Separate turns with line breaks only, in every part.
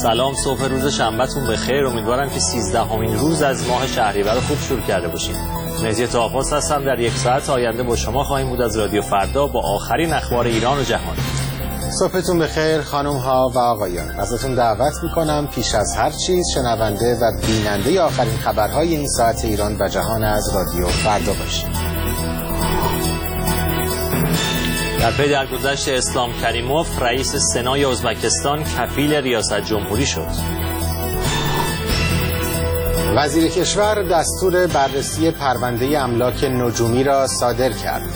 سلام، صبح روز شنبهتون بخیر. امیدوارم که 13مین روز از ماه شهریور خوب شروع کرده باشیم. مهدی طاه‌پاس هستم. در یک ساعت آینده با شما خواهیم بود از رادیو فردا با آخرین اخبار ایران و جهان.
صبحتون بخیر خانم ها و آقایان. ازتون دعوت میکنم پیش از هر چیز شنونده و بیننده آخرین خبرهای این ساعت ایران و جهان از رادیو فردا باشید.
در پی درگذشت اسلام کریموف، رئیس سنای ازبکستان کفیل ریاست جمهوری شد.
وزیر کشور دستور بررسی پرونده املاک نجومی را صادر کرد.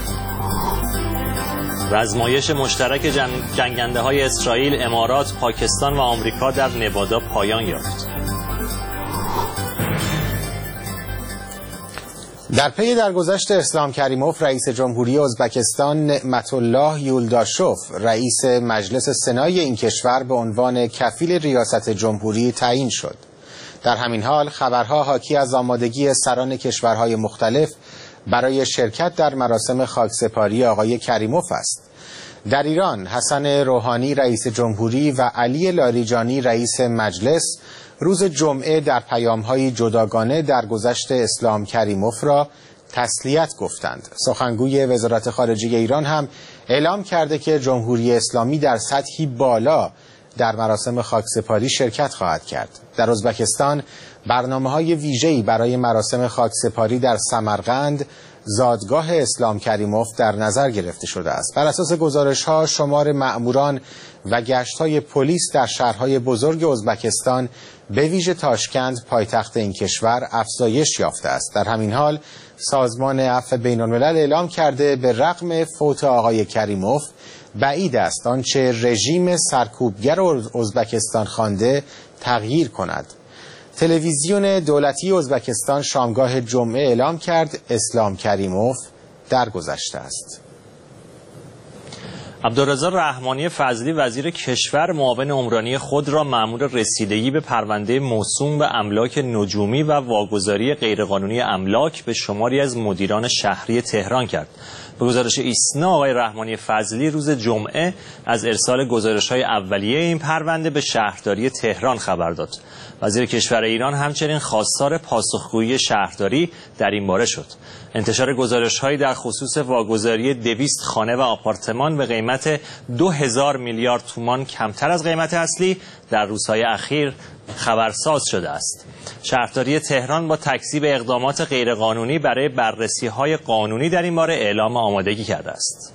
رزمایش مشترک جنگنده‌های اسرائیل، امارات، پاکستان و آمریکا در نوادا پایان یافت.
در پی درگذشت اسلام کریموف، رئیس جمهوری ازبکستان نعمت الله یولداشوف رئیس مجلس سنای این کشور به عنوان کفیل ریاست جمهوری تعیین شد. در همین حال خبرها حاکی از آمادگی سران کشورهای مختلف برای شرکت در مراسم خاکسپاری آقای کریموف است. در ایران حسن روحانی رئیس جمهوری و علی لاریجانی رئیس مجلس روز جمعه در پیام‌های جداگانه درگذشت اسلام کریموف را تسلیت گفتند. سخنگوی وزارت خارجه ایران هم اعلام کرده که جمهوری اسلامی در سطحی بالا در مراسم خاکسپاری شرکت خواهد کرد. در ازبکستان برنامه‌های ویژه‌ای برای مراسم خاکسپاری در سمرقند، زادگاه اسلام کریموف، در نظر گرفته شده است. بر اساس گزارش‌ها شمار مأموران و گشت‌های پلیس در شهرهای بزرگ ازبکستان به ویژه تاشکند پایتخت این کشور افزایش یافته است. در همین حال سازمان عفو بین‌الملل اعلام کرده به رغم فوت آقای کریموف بعید است آنچه رژیم سرکوبگر ازبکستان خوانده تغییر کند. تلویزیون دولتی ازبکستان شامگاه جمعه اعلام کرد اسلام کریموف درگذشته است.
عبدالرضا رحمانی فضلی وزیر کشور معاون عمرانی خود را مأمور رسیدگی به پرونده موسوم به املاک نجومی و واگذاری غیرقانونی املاک به شماری از مدیران شهری تهران کرد. به گزارش ایسنا آقای رحمانی فضلی روز جمعه از ارسال گزارش‌های اولیه این پرونده به شهرداری تهران خبر داد. وزیر کشور ایران همچنین خواستار پاسخگویی شهرداری در این باره شد. انتشار گزارش‌هایی در خصوص واگذاری 200 خانه و آپارتمان به قیمت 2000 میلیارد تومان کمتر از قیمت اصلی در روزهای اخیر خبرساز شده است. شهرداری تهران با تکذیب اقدامات غیرقانونی برای بررسی‌های قانونی در این باره اعلام آمادگی کرده است.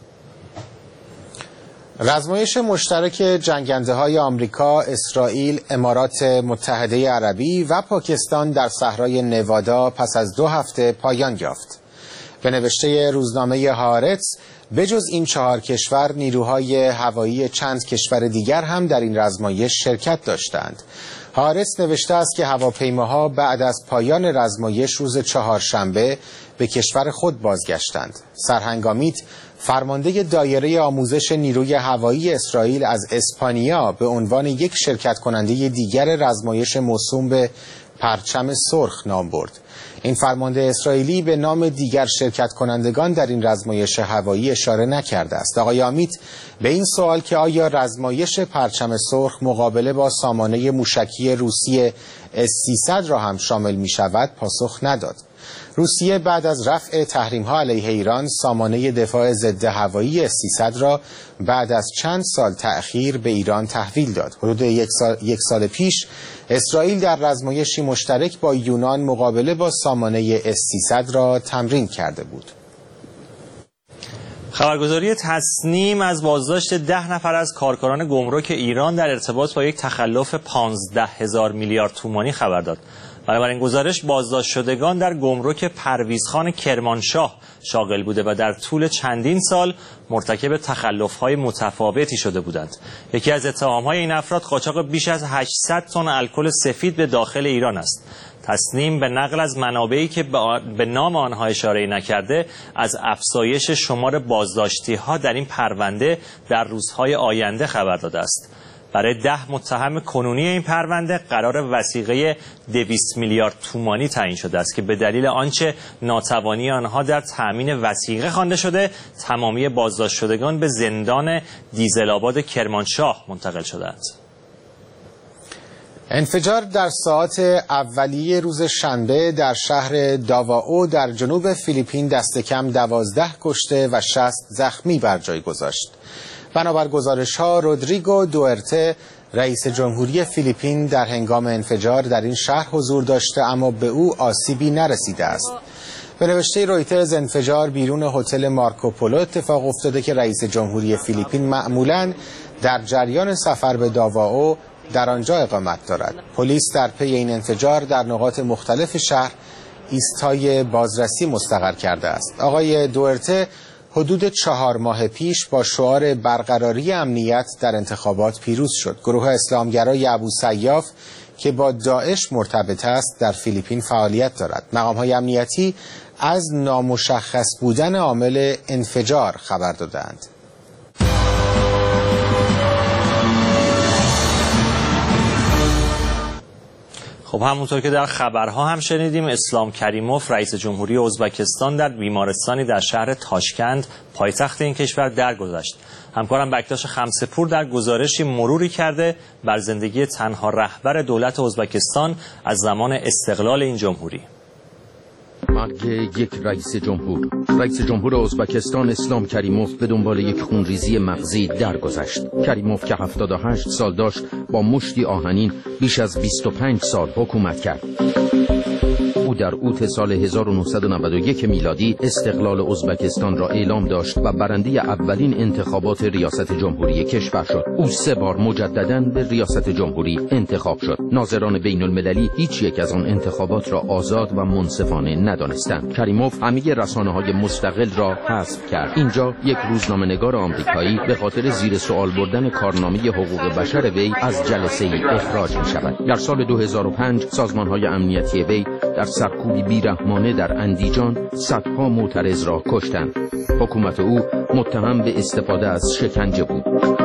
رزمایش مشترک جنگنده‌های آمریکا، اسرائیل، امارات متحده عربی و پاکستان در صحرای نوادا پس از 2 هفته پایان یافت. به نوشته روزنامه هارتز، بجز این 4 کشور، نیروهای هوایی چند کشور دیگر هم در این رزمایش شرکت داشتند. هارتز نوشته است که هواپیماها بعد از پایان رزمایش روز چهارشنبه به کشور خود بازگشتند. سرهنگ فرمانده دایره آموزش نیروی هوایی اسرائیل از اسپانیا به عنوان یک شرکت کننده دیگر رزمایش موسوم به پرچم سرخ نام برد. این فرمانده اسرائیلی به نام دیگر شرکت کنندگان در این رزمایش هوایی اشاره نکرده است. آقای آمیت به این سوال که آیا رزمایش پرچم سرخ مقابله با سامانه موشکی روسی S-300 را هم شامل می شود پاسخ نداد. روسیه بعد از رفع تحریم‌ها علیه ایران سامانه دفاع ضد هوایی S-300 را بعد از چند سال تأخیر به ایران تحویل داد. حدود یک سال پیش اسرائیل در رزمایشی مشترک با یونان مقابله با سامانه S-300 را تمرین کرده بود.
خبرگزاری تصنیم از بازداشت 10 نفر از کارکنان گمرک ایران در ارتباط با یک تخلف 15,000 میلیارد تومانی خبر داد. بنابراین گزارش بازداشت شدگان در گمرک پرویزخان کرمانشاه شاغل بوده و در طول چندین سال مرتکب تخلف‌های متفاوتی شده بودند. یکی از اتهام‌های این افراد قاچاق بیش از 800 تن الکل سفید به داخل ایران است. تصنیم به نقل از منابعی که به نام آنها اشاره نکرده از افزایش شمار بازداشتی‌ها در این پرونده در روزهای آینده خبر داده است. برای 10 متهم کنونی این پرونده قرار وثیقه 200 میلیارد تومانی تعیین شده است که به دلیل آنچه ناتوانی آنها در تأمین وثیقه خوانده شده، تمامی بازداشت شدگان به زندان دیزل آباد کرمانشاه منتقل شدند.
انفجار در ساعات اولیه روز شنبه در شهر داواو در جنوب فیلیپین دست کم 12 کشته و 60 زخمی بر جای گذاشت. بنابر گزارش‌ها رودریگو دوئرته رئیس جمهوری فیلیپین در هنگام انفجار در این شهر حضور داشته اما به او آسیبی نرسیده است. به نوشته رویترز انفجار بیرون هتل مارکوپولو اتفاق افتاده که رئیس جمهوری فیلیپین معمولاً در جریان سفر به داواو در آنجا اقامت دارد. پلیس در پی این انفجار در نقاط مختلف شهر ایستای بازرسی مستقر کرده است. آقای دوئرته حدود 4 ماه پیش با شعار برقراری امنیت در انتخابات پیروز شد. گروه اسلامگرای ابوسیاف که با داعش مرتبط است در فیلیپین فعالیت دارد. مقام‌های امنیتی از نامشخص بودن عامل انفجار خبر دادند.
خب همونطور که در خبرها هم شنیدیم اسلام کریموف رئیس جمهوری ازبکستان در بیمارستانی در شهر تاشکند پایتخت این کشور درگذشت. همکارم بکتاش خمسه‌پور در گزارشی مروری کرده بر زندگی تنها رهبر دولت ازبکستان از زمان استقلال این جمهوری.
مرگ یک رئیس جمهور ازبکستان اسلام کریموف به دنبال یک خونریزی مغزی درگذشت. کریموف که 78 سال داشت با مشتی آهنین بیش از 25 سال حکومت کرد. او در اوت سال 1991 میلادی استقلال ازبکستان را اعلام داشت و برنده اولین انتخابات ریاست جمهوری کشور شد. او 3 بار مجدداً به ریاست جمهوری انتخاب شد. ناظران بین المللی هیچ یک از آن انتخابات را آزاد و منصفانه ندانستند. کریموف همه رسانه‌های مستقل را حذف کرد. اینجا یک روزنامه‌نگار آمریکایی به خاطر زیر سوال بردن کارنامه حقوق بشر وی از جلسه ای اخراج می‌شود. در سال 2005 سازمان‌های امنیتی وی در سرکوبی بیرحمانه در اندیجان صدها معترض را کشتند. حکومت او متهم به استفاده از شکنجه بود.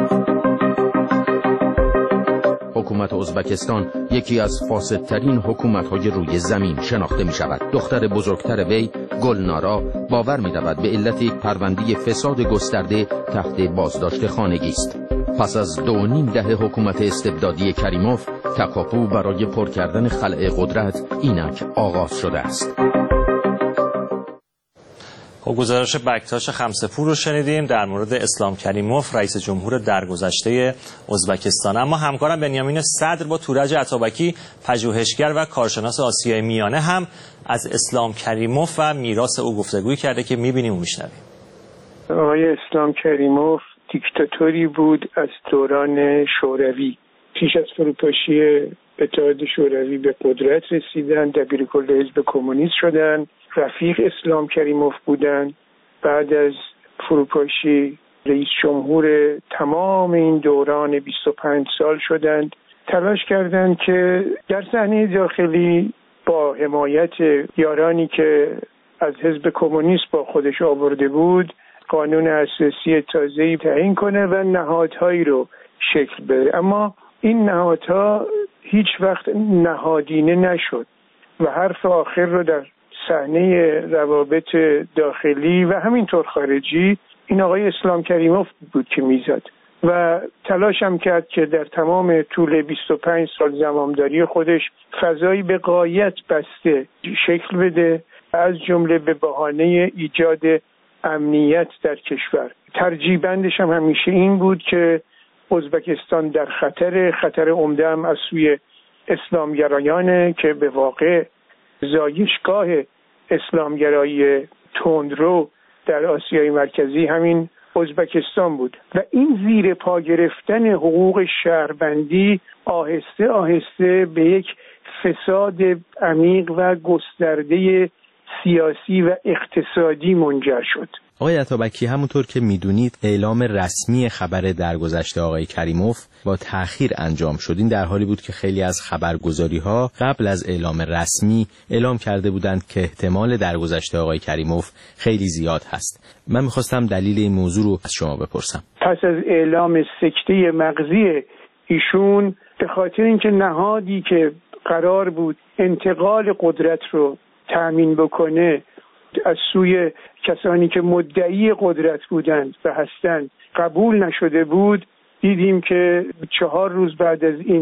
حکومت ازبکستان یکی از فاسدترین حکومت‌های روی زمین شناخته می‌شود. دختر بزرگتر وی گلنارا باور می‌رود به علت پرونده فساد گسترده تحت بازداشت خانگی است. پس از 2.5 دهه حکومت استبدادی کریموف تکاپو برای پر کردن خلأ قدرت اینک آغاز شده است.
خب گزارش بکتاش خمسه‌پور رو شنیدیم در مورد اسلام کریموف رئیس جمهور درگذشته ازبکستان. اما همکارم بنیامین صدر با تورج عطابکی پژوهشگر و کارشناس آسیای میانه هم از اسلام کریموف و میراث او گفتگوی کرده که می‌بینیم و می‌شنویم.
آقای اسلام کریموف دیکتاتوری بود از دوران شوروی. پیش از فروپاشی اتحاد شوروی به قدرت رسیدن، دبیرکل حزب کمونیست شدن، رفیق اسلام کریموف بودن. بعد از فروپاشی رئیس جمهور تمام این دوران 25 سال شدند. تلاش کردند که در صحنه داخلی با حمایت یارانی که از حزب کمونیست با خودش آورده بود قانون اساسی تازه‌ای تعیین کنه و نهادهایی رو شکل بده. اما این نهادها هیچ وقت نهادینه نشد و حرف آخر رو در صحنه روابط داخلی و همینطور خارجی این آقای اسلام کریموف بود که میزد و تلاش هم کرد که در تمام طول 25 سال زمامداری خودش فضایی به غایت بسته شکل بده، از جمله به بهانه ایجاد امنیت در کشور. ترجیح بندش هم همیشه این بود که ازبکستان در خطر عمده هم از سوی اسلامگرایانه که به واقع زایشگاه اسلامگرایی تندرو در آسیای مرکزی همین ازبکستان بود و این زیر پا گرفتن حقوق شهروندی آهسته آهسته به یک فساد عمیق و گسترده سیاسی و اقتصادی منجر شد.
آقای عطابکی همونطور که میدونید اعلام رسمی خبر درگذشت آقای کریموف با تأخیر انجام شد. این در حالی بود که خیلی از خبرگزاری‌ها قبل از اعلام رسمی اعلام کرده بودند که احتمال درگذشت آقای کریموف خیلی زیاد هست. من می‌خواستم دلیل این موضوع رو از شما بپرسم.
پس از اعلام سکته مغزی ایشون به خاطر اینکه نهادی که قرار بود انتقال قدرت رو تأمین بکنه از سوی کسانی که مدعی قدرت بودند و هستند قبول نشده بود، دیدیم که 4 روز بعد از این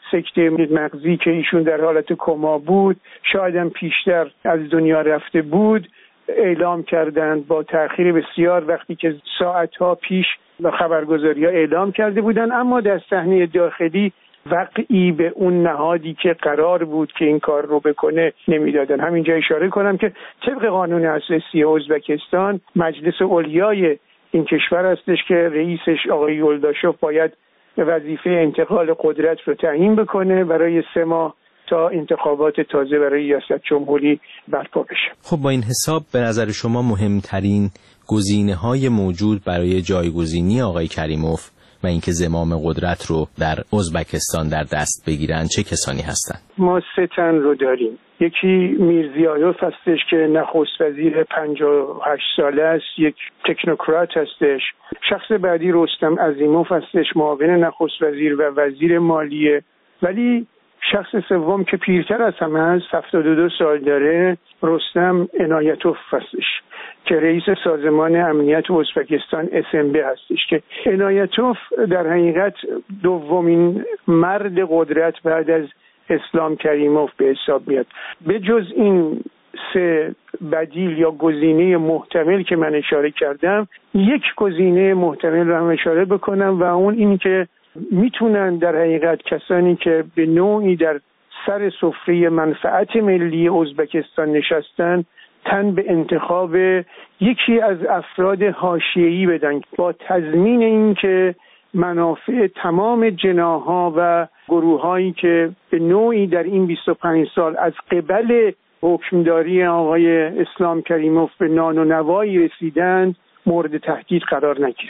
سکته مغزی که ایشون در حالت کما بود، شاید هم پیشتر از دنیا رفته بود، اعلام کردند با تأخیر بسیار، وقتی که ساعتها پیش خبرگزاری‌ها اعلام کرده بودند، اما در صحنه داخلی وقعی به اون نهادی که قرار بود که این کار رو بکنه نمیدادن. همینجا اشاره کنم که طبق قانون اساسی ازبکستان مجلس علیای این کشور هستش که رئیسش آقای یولداشوف باید وظیفه انتقال قدرت رو تعیین بکنه برای 3 ماه تا انتخابات تازه برای ریاست جمهوری برپا بشه.
خب با این حساب به نظر شما مهمترین گزینه‌های موجود برای جایگزینی آقای کریموف و اینکه زمام قدرت رو در ازبکستان در دست بگیرن چه کسانی هستند؟
ما 3 تن رو داریم. یکی میرزیایوف هستش که نخست وزیر 58 ساله است، یک تکنوکرات هستش. شخص بعدی رستم عظیموف هستش، معاون نخست وزیر و وزیر مالیه. ولی شخص سوم که پیرتر از همه است، 72 سال داره، رستم عنایتوف هستش که رئیس سازمان امنیت ازبکستان SMB هستش که عنایتوف در حقیقت دومین مرد قدرت بعد از اسلام کریموف به حساب میاد. به جز این 3 بدیل یا گزینه محتمل که من اشاره کردم، یک گزینه محتمل رو هم اشاره بکنم و اون این که میتونن در حقیقت کسانی که به نوعی در سر سفره منفعت ملی ازبکستان نشستن تن به انتخاب یکی از افراد حاشیه‌ای بدن با تضمین این که منافع تمام جناح‌ها و گروه‌هایی که به نوعی در این 25 سال از قبل حکمداری آقای اسلام کریموف به نان و نوایی رسیدند مورد تهدید قرار نگیره.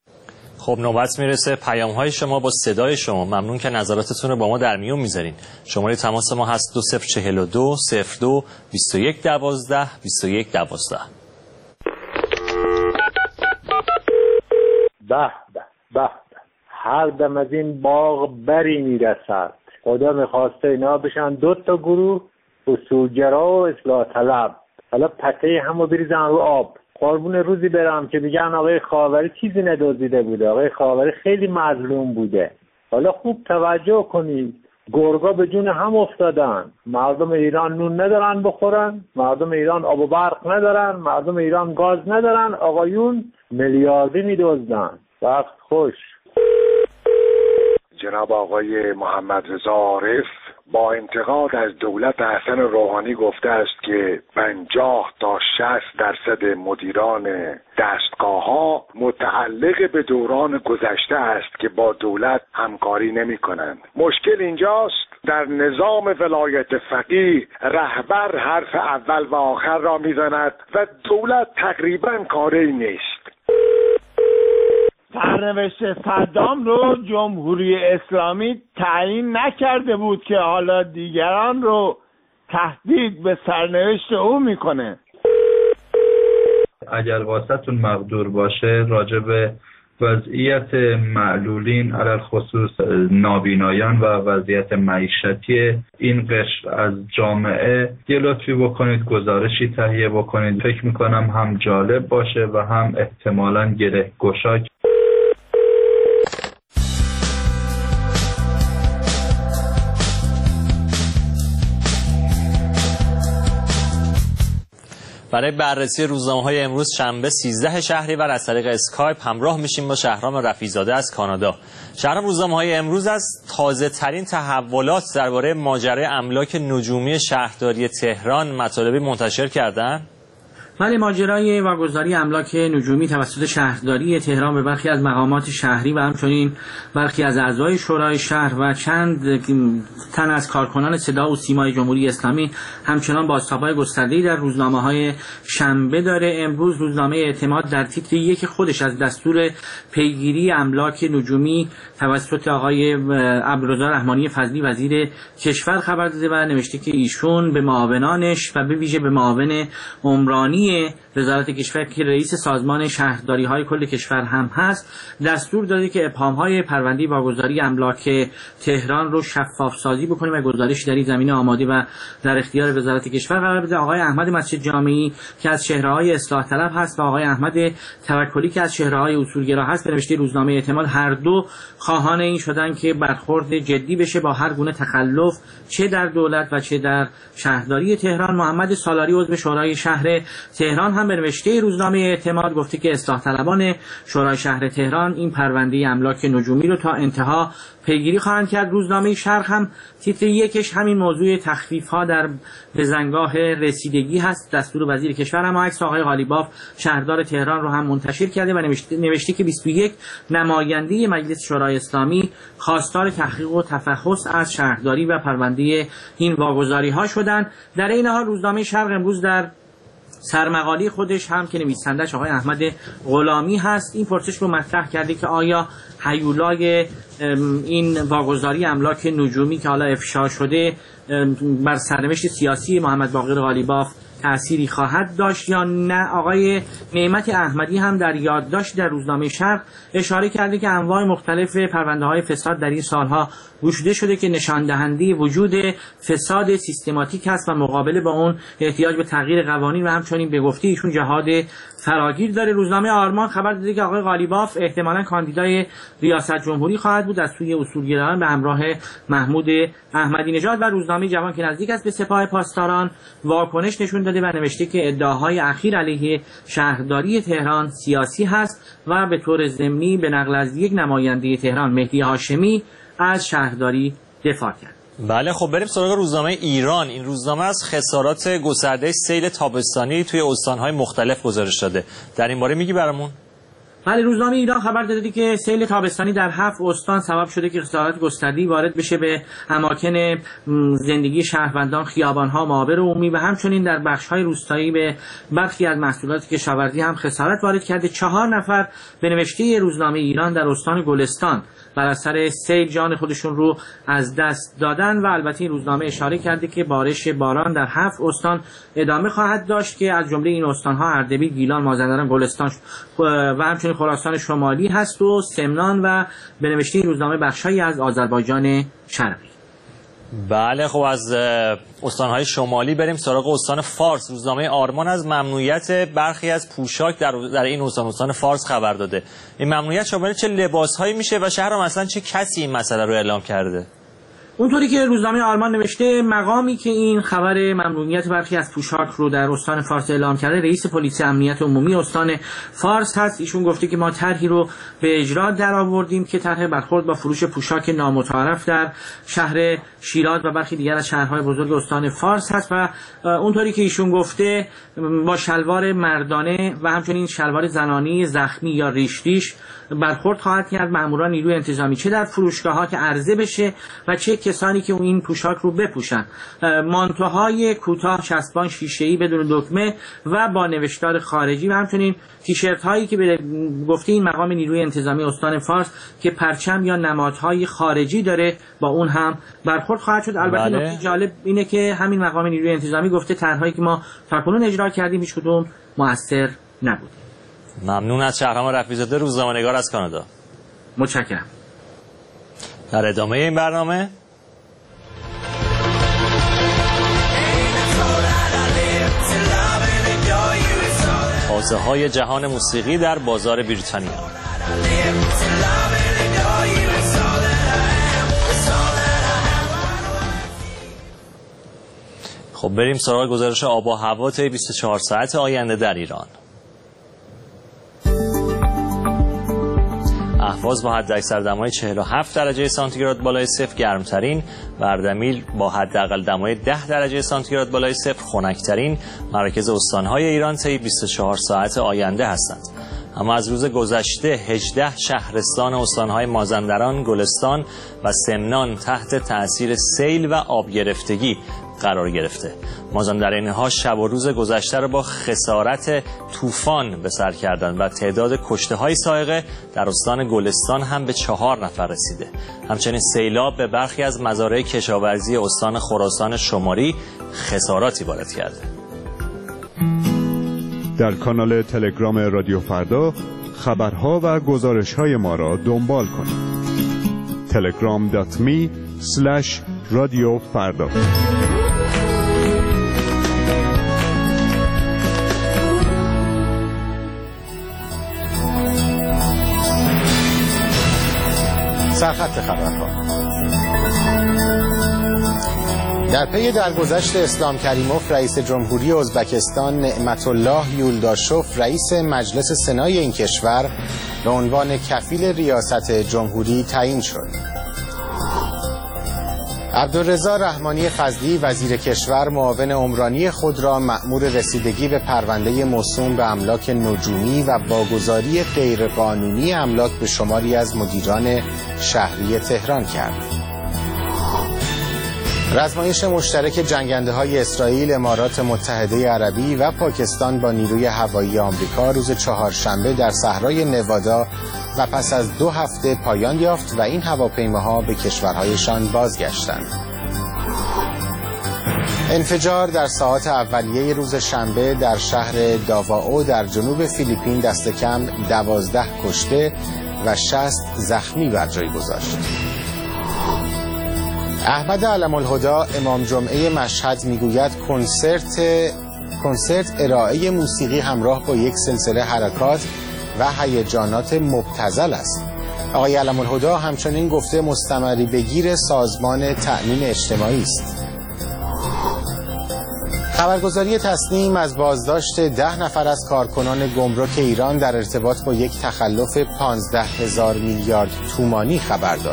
خب نوبت میرسه پیام‌های شما با صدای شما. ممنون که نظراتتون رو با ما در میون میذارین. شماره تماس ما هست 2042 02 21 12 21 12.
به به به، هر دم از این باغ بری میرسد. خدا میخواسته اینا بشن 2 تا گروه، اصولگرا و اصلاح طلب. حالا پته همو بریزن رو آب. قربون روزی برم که میگن آقای خاوری چیزی ندزدیده بوده، آقای خاوری خیلی مظلوم بوده. حالا خوب توجه کنید، گرگا به جون هم افتادن. مردم ایران نون ندارن بخورن، مردم ایران آب و برق ندارن، مردم ایران گاز ندارن، آقایون میلیاردی میدزدن. وقت خوش.
جناب آقای محمد رضا عارف با انتقاد از دولت حسن روحانی گفته است که 50 تا 60% مدیران دستگاه‌ها متعلق به دوران گذشته است که با دولت همکاری نمی‌کنند. مشکل اینجاست در نظام ولایت فقیه رهبر حرف اول و آخر را می‌زند و دولت تقریباً کاری نیست.
سرنوشت صدام رو جمهوری اسلامی تعیین نکرده بود که حالا دیگران رو تهدید به سرنوشت او میکنه.
اگر واسطون مقدور باشه راجع به وضعیت معلولین علل خصوص نابینایان و وضعیت معیشتی این قشر از جامعه یه لطفی بکنید، گزارشی تهیه بکنید. فکر میکنم هم جالب باشه و هم احتمالاً گره گشا.
برای بررسی روزنامه‌های امروز شنبه 13 شهریور از طریق اسکایپ همراه میشیم با شهرام رفیع‌زاده از کانادا. شهرام، روزنامه‌های امروز از تازه‌ترین تحولات درباره ماجرای املاک نجومی شهرداری تهران مطالبی منتشر کردند.
بله، ماجرای واگذاری املاک نجومی توسط شهرداری تهران به برخی از مقامات شهری و همچنین برخی از اعضای شورای شهر و چند تن از کارکنان صدا و سیمای جمهوری اسلامی همچنان بازتاب‌های گسترده‌ای در روزنامه‌های شنبه داره. امروز روزنامه اعتماد در تیتر 1 خودش از دستور پیگیری املاک نجومی توسط آقای عبدالرضا رحمانی فضلی وزیر کشور خبر داده و نوشته که ایشون به معاونانش و به ویژه به معاون عمرانی نجومی وزارت کشور که رئیس سازمان شهرداری‌های کل کشور هم هست دستور داده که ابهام‌های پرونده واگذاری املاک تهران رو شفاف سازی بکنه و گزارش در این زمینه آماده و در اختیار وزارت کشور قرار بده. آقای احمد مسجد جامعی که از چهره‌های اصلاح طلب هست و آقای احمد توکلی که از چهره‌های اصولگرا هست به نوشته روزنامه اعتماد هر دو خواهان این شدن که برخورد جدی بشه با هر گونه تخلف چه در دولت و چه در شهرداری تهران. محمد سالاری عضو شورای شهر تهران هم به نوشته روزنامه اعتماد گفته که اصلاح طلبان شورای شهر تهران این پرونده املاک نجومی رو تا انتها پیگیری خواهند کرد. روزنامه شرق هم تیتر یکش همین موضوع تخفیف‌ها در بزنگاه رسیدگی هست. دستور وزیر کشور هم عکس آقای قالیباف شهردار تهران رو هم منتشر کرده و نوشته که 21 نماینده مجلس شورای اسلامی خواستار تحقیق و تفحص از شهرداری و پرونده این واگذاری‌ها شدند. در این حال روزنامه شرق امروز در سرمقاله خودش هم که نویسندش آقای احمد غلامی هست این پرسش رو مطرح کرده که آیا هیولای این واگذاری املاک نجومی که حالا افشا شده بر سرنوشت سیاسی محمد باقر قالیباف تأثیری خواهد داشت یا نه. آقای نعمت احمدی هم در یادداشت در روزنامه شرق اشاره کرده که انواع مختلف پرونده‌های فساد در این سالها گشوده شده که نشان دهنده وجود فساد سیستماتیک است و مقابله با اون احتیاج به تغییر قوانین و همچنین به گفته ایشون جهاد فراگیر داره. روزنامه آرمان خبر داده که آقای قالیباف احتمالاً کاندیدای ریاست جمهوری خواهد بود از سوی اصولگرایان به همراه محمود احمدی نژاد. و روزنامه جوان که نزدیک است به سپاه پاسداران واکنش نشون داده و نوشته که ادعاهای اخیر علیه شهرداری تهران سیاسی هست و به طور ضمنی به نقل از یک نماینده تهران مهدی هاشمی از شهرداری دفاع کرد.
بله خب بریم سراغ روزنامه ایران. این روزنامه از خسارات گسترده سیل تابستانی توی استان‌های مختلف گزارش داده. در این باره میگی برامون؟
بله روزنامه ایران خبر داده که سیل تابستانی در 7 استان سبب شده که خسارات گسترده‌ای وارد بشه به اماکن زندگی شهروندان، خیابان‌ها، معابر عمومی و همچنین در بخش‌های روستایی به برخی از محصولات کشاورزی هم خسارت وارد کرده. 4 نفر به نوشته روزنامه ایران در استان گلستان بر اثر سیل جان خودشون رو از دست دادن و البته این روزنامه اشاره کرده که بارش باران در 7 استان ادامه خواهد داشت که از جمله این استان‌ها اردبیل، گیلان، مازندران، گلستان و همچنین خراسان شمالی هست و سمنان و به نوشته روزنامه بخشایی از آذربایجان شرقی.
بله خب از استان‌های شمالی بریم سراغ استان فارس. روزنامه آرمان از ممنوعیت برخی از پوشاک در این استان فارس خبر داده. این ممنوعیت شامل چه لباس‌هایی میشه و شهر مثلا چه کسی این مسئله رو اعلام کرده؟
اونطوری که روزنامه آرمان نوشته مقامی که این خبر ممنوعیت برخی از پوشاک رو در استان فارس اعلام کرده رئیس پلیس امنیت عمومی استان فارس هست. ایشون گفته که ما طرحی رو به اجرا درآوردیم که طرح برخورد با فروش پوشاک نامتعارف در شهر شیراز و برخی دیگر از شهرهای بزرگ استان فارس هست و اونطوری که ایشون گفته با شلوار مردانه و همچنین شلوار زنانی زخمی یا ریش برخورد خواهد کرد ماموران نیروی انتظامی چه در فروشگاه‌ها که عرضه بشه و چه کسانی که این پوشاک رو بپوشن. مانتوهای کوتاه چسبان شیشه‌ای بدون دکمه و با نوشتار خارجی و همچنین تیشرت هایی که به گفته این مقام نیروی انتظامی استان فارس که پرچم یا نمادهای خارجی داره با اون هم برخورد خواهد شد. البته نکته جالب اینه که همین مقام نیروی انتظامی گفته طرح‌هایی که ما تاکنون اجرا کردیم هیچ کدوم مؤثر نبود.
ممنون از شهرام رفیع‌زاده روزنامه‌نگار از کانادا.
متشکرم.
در ادامه این برنامه تازه‌های جهان موسیقی در بازار بریتانیا. خب بریم سراغ گزارش آب و هوا طی 24 ساعت آینده در ایران. اهواز با حداکثر دمای 47 درجه سانتیگراد بالای صفر گرمترین، و اردبیل با حداقل دمای 10 درجه سانتیگراد بالای صفر خنکترین مراکز استان‌های ایران طی 24 ساعت آینده هستند. اما از روز گذشته 18 شهرستان استان‌های مازندران، گلستان و سمنان تحت تأثیر سیل و آب گرفتگی قرار گرفته. مازندرانی‌ها شب و روز گذشته را با خسارت طوفان به سر کردند و تعداد کشته‌های سائقه در استان گلستان هم به 4 نفر رسیده. همچنین سیلاب به برخی از مزارع کشاورزی استان خراسان شمالی خساراتی وارد کرده.
در کانال تلگرام رادیو فردا خبرها و گزارش‌های ما را دنبال کنید. telegram.me/رادیو فردا.
سرخط خبرها. در پی درگذشت اسلام کریموف رئیس جمهوری ازبکستان، نعمت الله یولداشوف رئیس مجلس سنای این کشور به عنوان کفیل ریاست جمهوری تعیین شد. عبدالرضا رحمانی فضلی وزیر کشور معاون عمرانی خود را مأمور رسیدگی به پرونده موسوم به املاک نجومی و واگذاری غیرقانونی املاک به شماری از مدیران شهری تهران کرد. رزمایش مشترک جنگنده‌های اسرائیل، امارات متحده عربی و پاکستان با نیروی هوایی آمریکا روز چهارشنبه در صحرای نوادا و پس از 2 هفته پایان یافت و این هواپیماها به کشورهایشان بازگشتند. انفجار در ساعات اولیه روز شنبه در شهر داواو در جنوب فیلیپین دست کم 12 کشته و 60 زخمی بر جای گذاشت. احمد علم‌الهدی امام جمعه مشهد میگوید کنسرت ارائه موسیقی همراه با یک سلسله حرکات و هیجانات مبتذل است. آقای علم‌الهدی همچنین گفته مستمری بگیر سازمان تأمین اجتماعی است. خبرگزاری تسنیم از بازداشت 10 نفر از کارکنان گمرک ایران در ارتباط با یک تخلف 15,000 میلیارد تومانی خبر داد.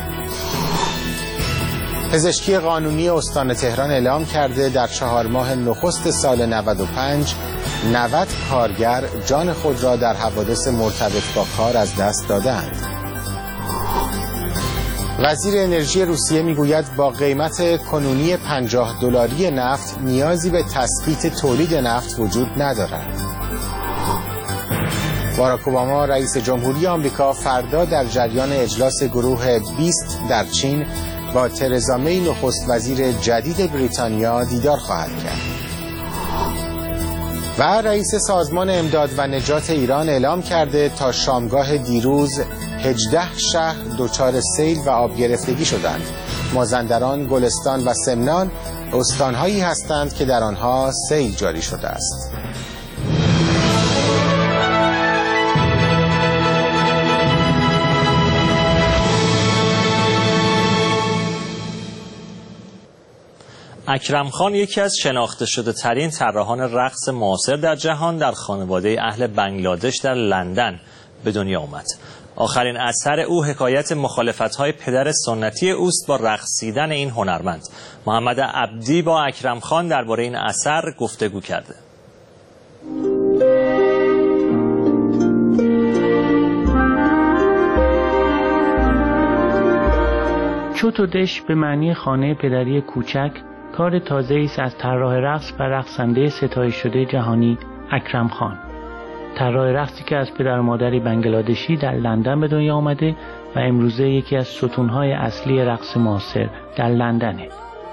پزشکی قانونی استان تهران اعلام کرده در 4 ماه نخست سال 95 90 کارگر جان خود را در حوادث مرتبط با کار از دست دادند. وزیر انرژی روسیه میگوید با قیمت کنونی $50 نفت نیازی به تثبیت تولید نفت وجود ندارد. باراک اوباما رئیس جمهوری آمریکا فردا در جریان اجلاس گروه 20 در چین با ترزا می نخست وزیر جدید بریتانیا دیدار خواهد کرد. و رئیس سازمان امداد و نجات ایران اعلام کرده تا شامگاه دیروز 18 شهر دچار سیل و آب گرفتگی شدند. مازندران، گلستان و سمنان استانهایی هستند که در آنها سیل جاری شده است.
اکرم خان یکی از شناخته شده ترین طراحان رقص معاصر در جهان در خانواده اهل بنگلادش در لندن به دنیا آمد. آخرین اثر او حکایت مخالفت‌های پدر سنتی اوست با رقصیدن این هنرمند. محمد عبدی با اکرم خان درباره این اثر گفتگو کرده.
چوتودش به معنی خانه پدری کوچک کار تازه‌ای است از طراح رقص و رقصنده ستایش شده جهانی اکرم خان. طراح رقصی که از پدر و مادری بنگلادشی در لندن به دنیا آمده و امروزه یکی از ستونهای اصلی رقص معاصر در لندنه.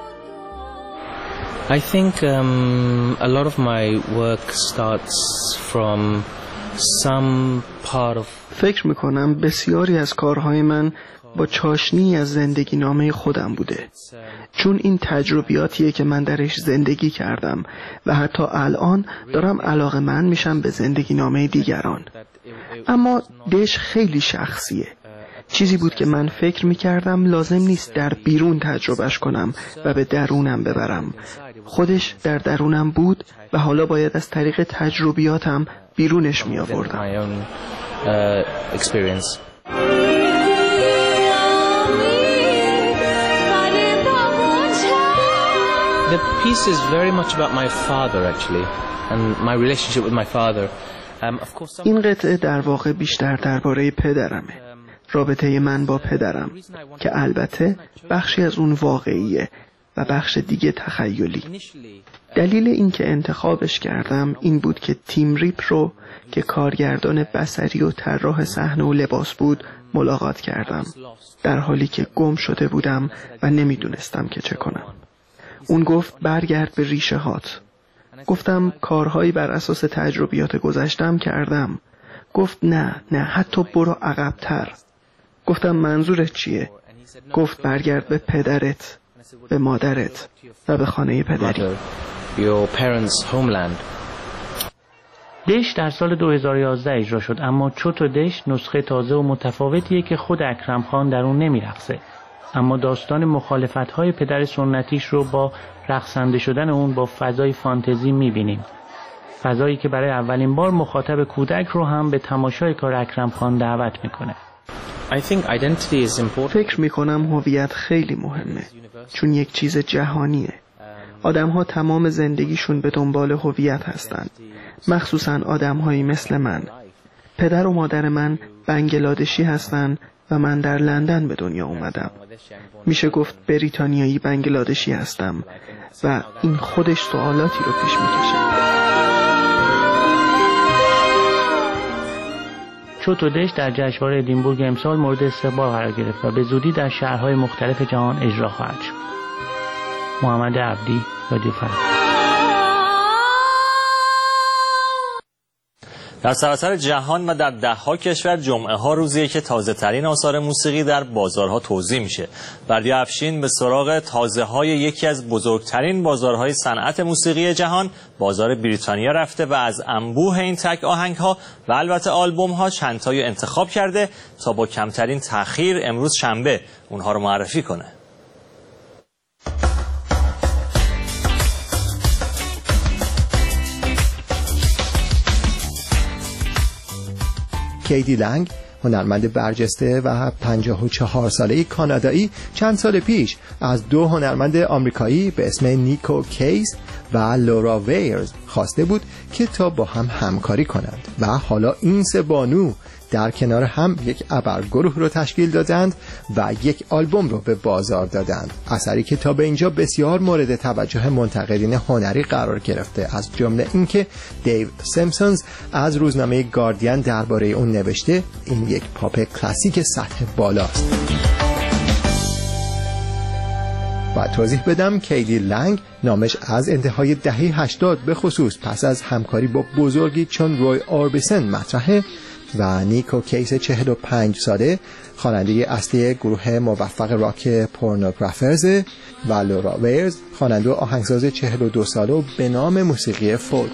I think a lot of my work starts from some part of
فکر میکنم بسیاری از کارهای من با چاشنی از زندگی نامه خودم بوده، چون این تجربیاتیه که من درش زندگی کردم و حتی الان دارم علاقه‌مند میشم به زندگی نامه دیگران. اما دش خیلی شخصیه، چیزی بود که من فکر میکردم لازم نیست در بیرون تجربهش کنم و به درونم ببرم. خودش در درونم بود و حالا باید از طریق تجربیاتم بیرونش میآوردم.
The piece is very much about my father actually and my relationship with my father.
این قطعه در واقع بیشتر درباره پدرمه. رابطه من با پدرم که البته بخشی از اون واقعیه و بخش دیگه تخیلی. دلیل این که انتخابش کردم این بود که تیم ریپ رو که کارگردان بصری و طراح صحنه و لباس بود ملاقات کردم، در حالی که گم شده بودم و نمیدونستم که چه کنم. اون گفت برگرد به ریشه هات گفتم کارهایی بر اساس تجربیات گذشتم کردم. گفت نه حتی برو عقب‌تر. گفتم منظورت چیه؟ گفت برگرد به پدرت، به مادرت و به خانه پدری.
دش در سال 2011 اجرا شد، اما چوت و دش نسخه تازه و متفاوتیه که خود اکرم خان در اون نمیرقصه، اما داستان مخالفت‌های پدر سنتیش رو با رقصنده شدن اون با فضای فانتزی می‌بینیم. فضایی که برای اولین بار مخاطب کودک رو هم به تماشای کار اکرم خان دعوت میکنه.
فکر میکنم هویت خیلی مهمه، چون یک چیز جهانیه. آدم‌ها تمام زندگیشون به دنبال هویت هستن، مخصوصاً آدم‌هایی مثل من. پدر و مادر من بنگلادشی هستن و من در لندن به دنیا اومدم. میشه گفت بریتانیایی بنگلادشی هستم و این خودش سوالاتی رو پیش میکشه.
چوت و دش در جشنواره ادینبورگ امسال مورد استقبال قرار گرفت و به زودی در شهرهای مختلف جهان اجرا خواهد شد. محمد عبدی، رادیو فردا.
در سراسر جهان و در ده‌ها کشور جمعه ها روزیه که تازه ترین آثار موسیقی در بازارها توزیع میشه. بردیا افشین به سراغ تازه های یکی از بزرگترین بازارهای صنعت موسیقی جهان، بازار بریتانیا رفته و از انبوه این تک آهنگ ها و البته آلبوم ها چند تایی انتخاب کرده تا با کمترین تأخیر امروز شنبه اونها رو معرفی کنه.
کیدی لنگ، هنرمند برجسته و 54 ساله کانادایی، چند سال پیش از دو هنرمند آمریکایی به اسم نیکو کیس و لورا ویرز خواسته بود که تا با هم همکاری کنند و حالا این سه بانو در کنار هم یک ابرگروه رو تشکیل دادند و یک آلبوم رو به بازار دادند. اثری که تا به اینجا بسیار مورد توجه منتقدین هنری قرار گرفته، از جمله اینکه دیو سیمپسونز از روزنامه گاردین درباره اون نوشته این یک پاپ کلاسیک سطح بالاست. و توضیح بدم کیدی لنگ نامش از انتهای دهه 80 به خصوص پس از همکاری با بزرگی چون روی اوربیسن مطرحه و نیکو کیس 45 ساله خواننده اصلی گروه موفق راک پورنوگرافرز و لورا ویرز خواننده و آهنگساز 42 ساله به نام موسیقی فولک.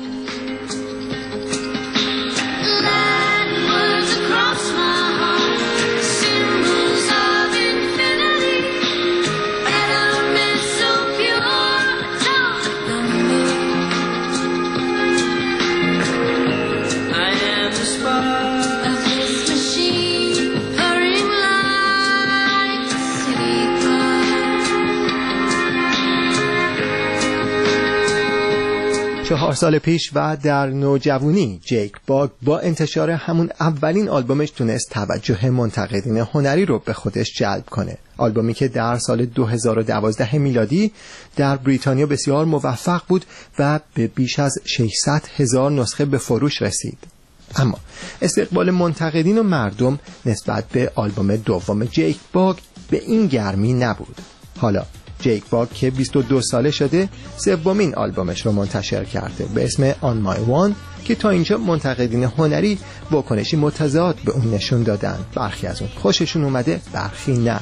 چهار سال پیش و در نوجوانی جیک باگ با انتشار همون اولین آلبومش تونست توجه منتقدین هنری رو به خودش جلب کنه. آلبومی که در سال 2012 میلادی در بریتانیا بسیار موفق بود و به بیش از 600,000 نسخه به فروش رسید. اما استقبال منتقدین و مردم نسبت به آلبوم دوم جیک باگ به این گرمی نبود. حالا جیک باگ که 22 ساله شده سومین آلبومش رو منتشر کرده به اسم On My One که تا اینجا منتقدین هنری واکنشی متضاد به اون نشون دادن. برخی از اون خوششون اومده، برخی نه.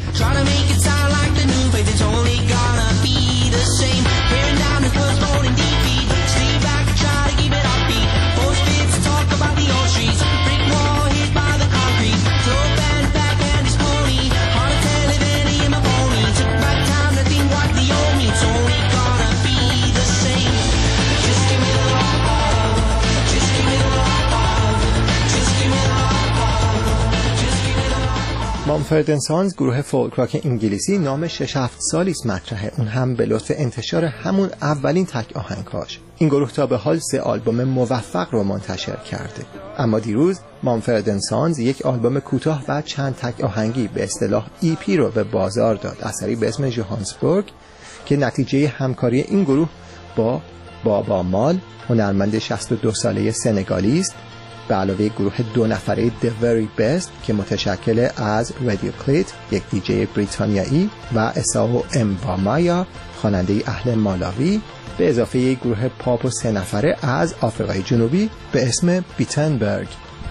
مامفرد اند سانز، گروه فولک راک انگلیسی، نام 6-7 سالی است مطرحه، اون هم به لطف انتشار همون اولین تک آهنگاش. این گروه تا به حال 3 آلبوم موفق رو منتشر کرده، اما دیروز مامفرد اند سانز یک آلبوم کوتاه و چند تک آهنگی به اصطلاح EP رو به بازار داد، اثری به اسم جوهانسبورگ که نتیجه همکاری این گروه با بابا مال، هنرمند 62 ساله سنگالی است به علاوه گروه 2 نفره The Very Best که متشکل از رادیو کلیت، یک دیجی بریتانیایی، و اساو امبامایا، خواننده اهل مالاوی، به اضافه یک گروه پاپ 3 نفره از آفریقای جنوبی به اسم بیتنبرگ.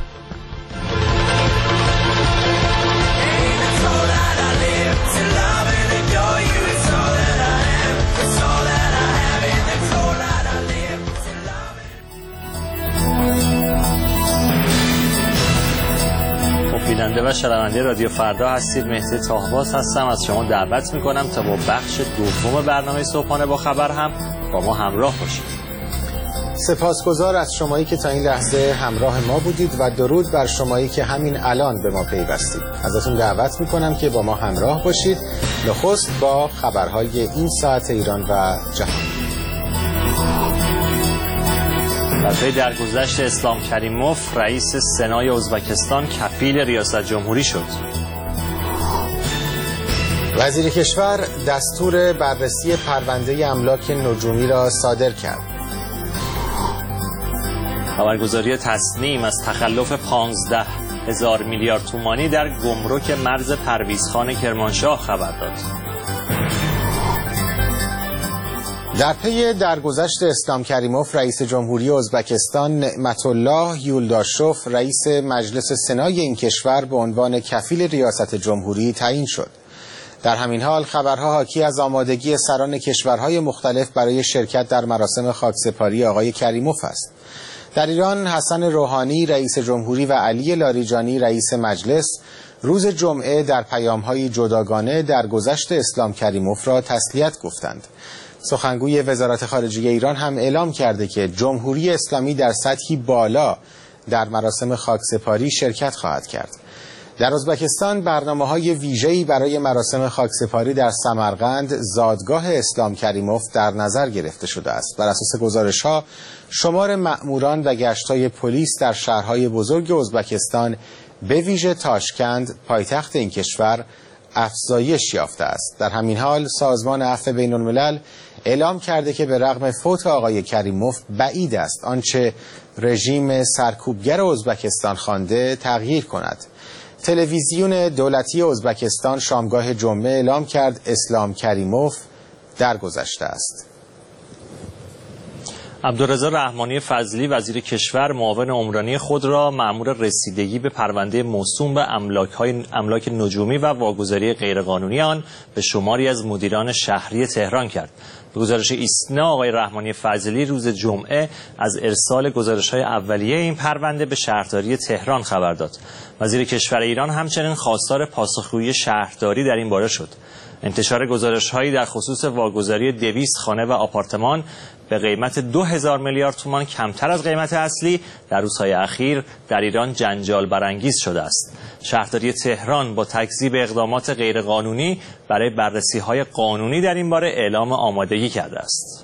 بیننده و شنونده رادیو فردا هستید. مهدی طاهباز هستم. از شما دعوت میکنم تا با بخش دوم برنامه صبحانه با خبر هم با ما همراه باشید.
سپاسگزار از شمایی که تا این لحظه همراه ما بودید و درود بر شمایی که همین الان به ما پیوستید. ازتون دعوت میکنم که با ما همراه باشید. نخست با خبرهای این ساعت ایران و جهان.
در پی درگذشت اسلام کریموف، رئیس سنای ازبکستان کفیل ریاست جمهوری شد.
وزیر کشور دستور بررسی پرونده املاک نجومی را صادر کرد.
خبرگزاری تصنیم از تخلف 15,000 میلیارد تومانی در گمرک مرز پرویزخان کرمانشاه خبر داد.
در پی درگذشت اسلام کریموف، رئیس جمهوری ازبکستان نعمتالله یولداشوف رئیس مجلس سنای این کشور به عنوان کفیل ریاست جمهوری تعیین شد. در همین حال خبرها حاکی از آمادگی سران کشورهای مختلف برای شرکت در مراسم خاکسپاری آقای کریموف است. در ایران حسن روحانی رئیس جمهوری و علی لاریجانی رئیس مجلس روز جمعه در پیام‌های جداگانه درگذشت اسلام کریموف را تسلیت گفتند. سخنگوی وزارت خارجه ایران هم اعلام کرده که جمهوری اسلامی در سطحی بالا در مراسم خاکسپاری شرکت خواهد کرد. در ازبکستان برنامه‌های ویژه‌ای برای مراسم خاکسپاری در سمرقند، زادگاه اسلام کریموف، در نظر گرفته شده است. بر اساس گزارش‌ها، شمار مأموران و گشت‌های پلیس در شهرهای بزرگ ازبکستان به ویژه تاشکند، پایتخت این کشور، افزایش یافته است. در همین حال سازمان عفو بین‌الملل اعلام کرده که به رغم فوت آقای کریموف بعید است آنچه رژیم سرکوبگر ازبکستان خوانده تغییر کند. تلویزیون دولتی ازبکستان شامگاه جمعه اعلام کرد اسلام کریموف درگذشته است.
عبدالرضا رحمانی فضلی وزیر کشور معاون عمرانی خود را مأمور رسیدگی به پرونده موسوم به املاک نجومی و واگذاری غیرقانونی آن به شماری از مدیران شهری تهران کرد. به گزارش ایسنا، آقای رحمانی فضلی روز جمعه از ارسال گزارش‌های اولیه این پرونده به شهرداری تهران خبر داد. وزیر کشور ایران همچنین خواستار پاسخگویی شهرداری در این باره شد. انتشار گزارش‌هایی در خصوص واگذاری 200 خانه و آپارتمان به قیمت 2000 میلیارد تومان کمتر از قیمت اصلی در روزهای اخیر در ایران جنجال برانگیز شده است. شهرداری تهران با تکذیب اقدامات غیرقانونی برای بررسی‌های قانونی در این باره اعلام آمادگی کرده است.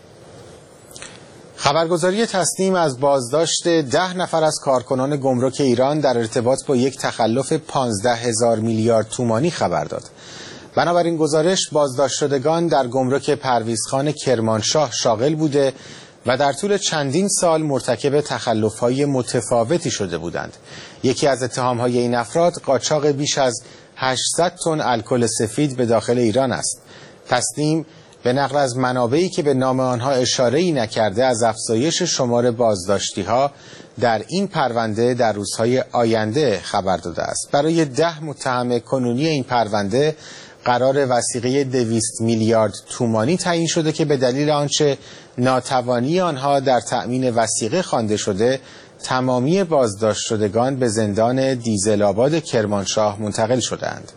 خبرگزاری تصنیم از بازداشت 10 نفر از کارکنان گمرک ایران در ارتباط با یک تخلف 15,000 میلیارد تومانی خبر داد. بنابراین گزارش، بازداشت شدگان در گمرک پرویزخان کرمانشاه شاغل بوده و در طول چندین سال مرتکب تخلف‌های متفاوتی شده بودند. یکی از اتهام‌های این افراد قاچاق بیش از 800 تن الکل سفید به داخل ایران است. تصنیم به نقل از منابعی که به نام آنها اشاره‌ای نکرده از افزایش شمار بازداشتی‌ها در این پرونده در روزهای آینده خبر داده است. برای 10 متهم کنونی این پرونده قرار وثیقه 200 میلیارد تومانی تعیین شده که به دلیل آنچه ناتوانی آنها در تأمین وثیقه خوانده شده، تمامی بازداشت شدگان به زندان دیزل آباد کرمانشاه منتقل شدند.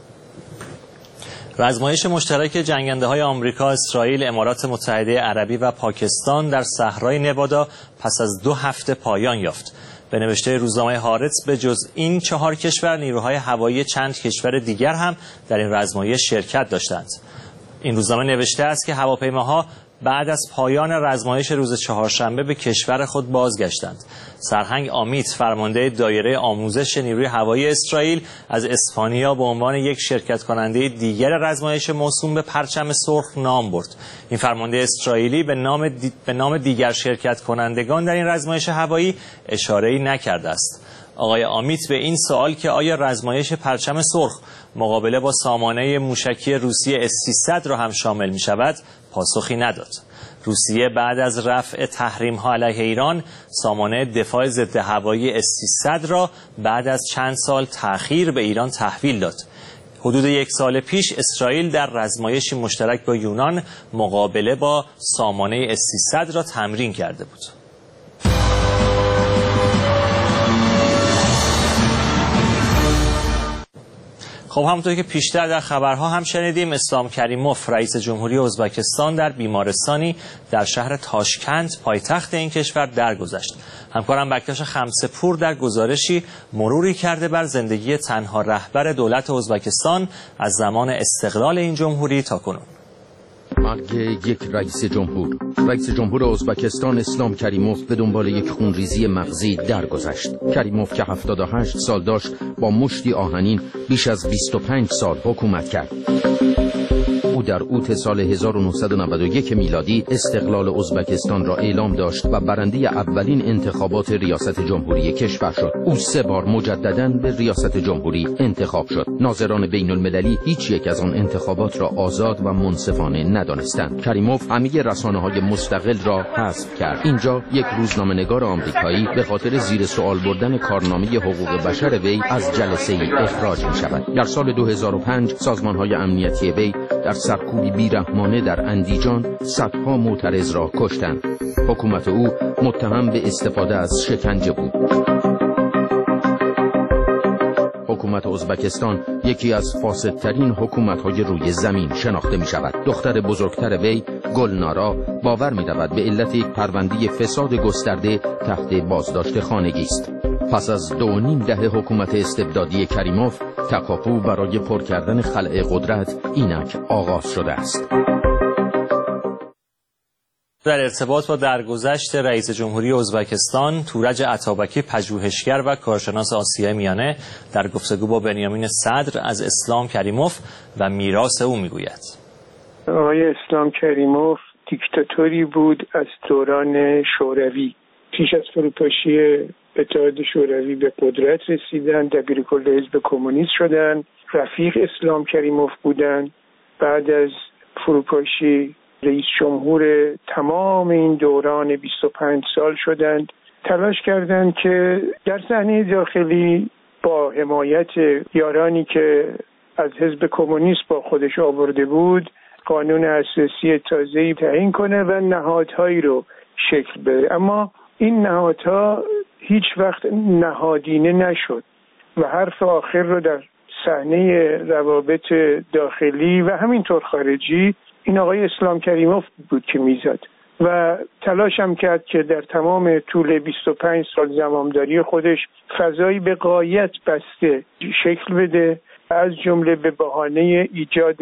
رزمایش مشترک جنگنده‌های آمریکا، اسرائیل، امارات متحده عربی و پاکستان در صحرای نوادا پس از 2 هفته پایان یافت. به نوشته روزنامه هارتز، به جز این 4 کشور، نیروهای هوایی چند کشور دیگر هم در این رزمایش شرکت داشتند. این روزنامه نوشته است که هواپیماها بعد از پایان رزمایش روز چهارشنبه به کشور خود بازگشتند. سرهنگ آمیت، فرمانده دایره آموزش نیروی هوایی اسرائیل، از اسپانیا به عنوان یک شرکت کننده دیگر رزمایش موسوم به پرچم سرخ نام برد. این فرمانده اسرائیلی به نام دیگر شرکت کنندگان در این رزمایش هوایی اشاره‌ای نکرده است. آقای آمیت به این سوال که آیا رزمایش پرچم سرخ مقابله با سامانه موشکی روسیه S-300 را هم شامل می شود پاسخی نداد. روسیه بعد از رفع تحریم‌ها علیه ایران سامانه دفاع ضد هوایی S-300 را بعد از چند سال تأخیر به ایران تحویل داد. حدود 1 سال پیش اسرائیل در رزمایشی مشترک با یونان مقابله با سامانه S-300 را تمرین کرده بود. خب همونطور که پیشتر در خبرها هم شنیدیم، اسلام کریموف رئیس جمهوری ازبکستان در بیمارستانی در شهر تاشکند پایتخت این کشور درگذشت. همکارم بکتاش خمسه‌پور در گزارشی مروری کرده بر زندگی تنها رهبر دولت ازبکستان از زمان استقلال این جمهوری تا کنون.
مرگ یک رئیس جمهور ازبکستان اسلام کریموف به دنبال یک خونریزی مغزی درگذشت. کریموف که 78 سال داشت با مشتی آهنین بیش از 25 سال حکومت کرد. او در اوت سال 1991 میلادی استقلال ازبکستان را اعلام داشت و برنده اولین انتخابات ریاست جمهوری کشور شد. او 3 بار مجدداً به ریاست جمهوری انتخاب شد. ناظران بین المللی هیچ یک از آن انتخابات را آزاد و منصفانه ندانستند. کریموف همه رسانه‌های مستقل را حذف کرد. اینجا یک روزنامه‌نگار آمریکایی به خاطر زیر سوال بردن کارنامه حقوق بشر وی از جلسه اخراج می‌شود. در سال 2005 سازمان‌های امنیتی وی در سرکوبی بیرحمانه در اندیجان صدها معترض را کشتند. حکومت او متهم به استفاده از شکنجه بود. حکومت ازبکستان یکی از فاسدترین حکومت‌های روی زمین شناخته می‌شود. دختر بزرگتر وی، گلنارا، باور می‌رود به علت یک پرونده فساد گسترده تحت بازداشت خانگی است. پس از 2.5 دهه حکومت استبدادی کریموف، تکاپو برای پر کردن خلأ قدرت اینک آغاز شده است.
در ارتباط با درگذشت رئیس جمهوری ازبکستان، تورج اتابکی، پژوهشگر و کارشناس آسیای میانه، در گفتگو با بنیامین صدر از اسلام کریموف و میراث او میگوید.
آقای اسلام کریموف دیکتاتوری بود از دوران شوروی. پیش از فروپاشی اتحاد شوروی به قدرت رسیدن، دبیرکل حزب کمونیست شدن، رفیق اسلام کریموف بودن. بعد از فروپاشی رئیس جمهور تمام این دوران 25 سال شدند. تلاش کردند که در صحنه داخلی با حمایت یارانی که از حزب کمونیست با خودش آورده بود قانون اساسی تازه‌ای تعیین کنه و نهادهایی رو شکل بده. اما این نهادها هیچ وقت نهادینه نشد و حرف آخر رو در صحنه روابط داخلی و همینطور خارجی این آقای اسلام کریموف بود که میزد و تلاش هم کرد که در تمام طول 25 سال زمامداری خودش فضایی به غایت بسته شکل بده، از جمله به بهانه ایجاد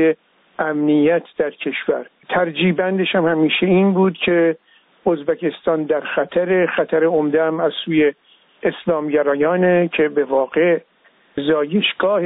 امنیت در کشور. ترجیح بندش هم همیشه این بود که ازبکستان در خطر عمده هم از سوی اسلامگرایانه که به واقع زایشگاه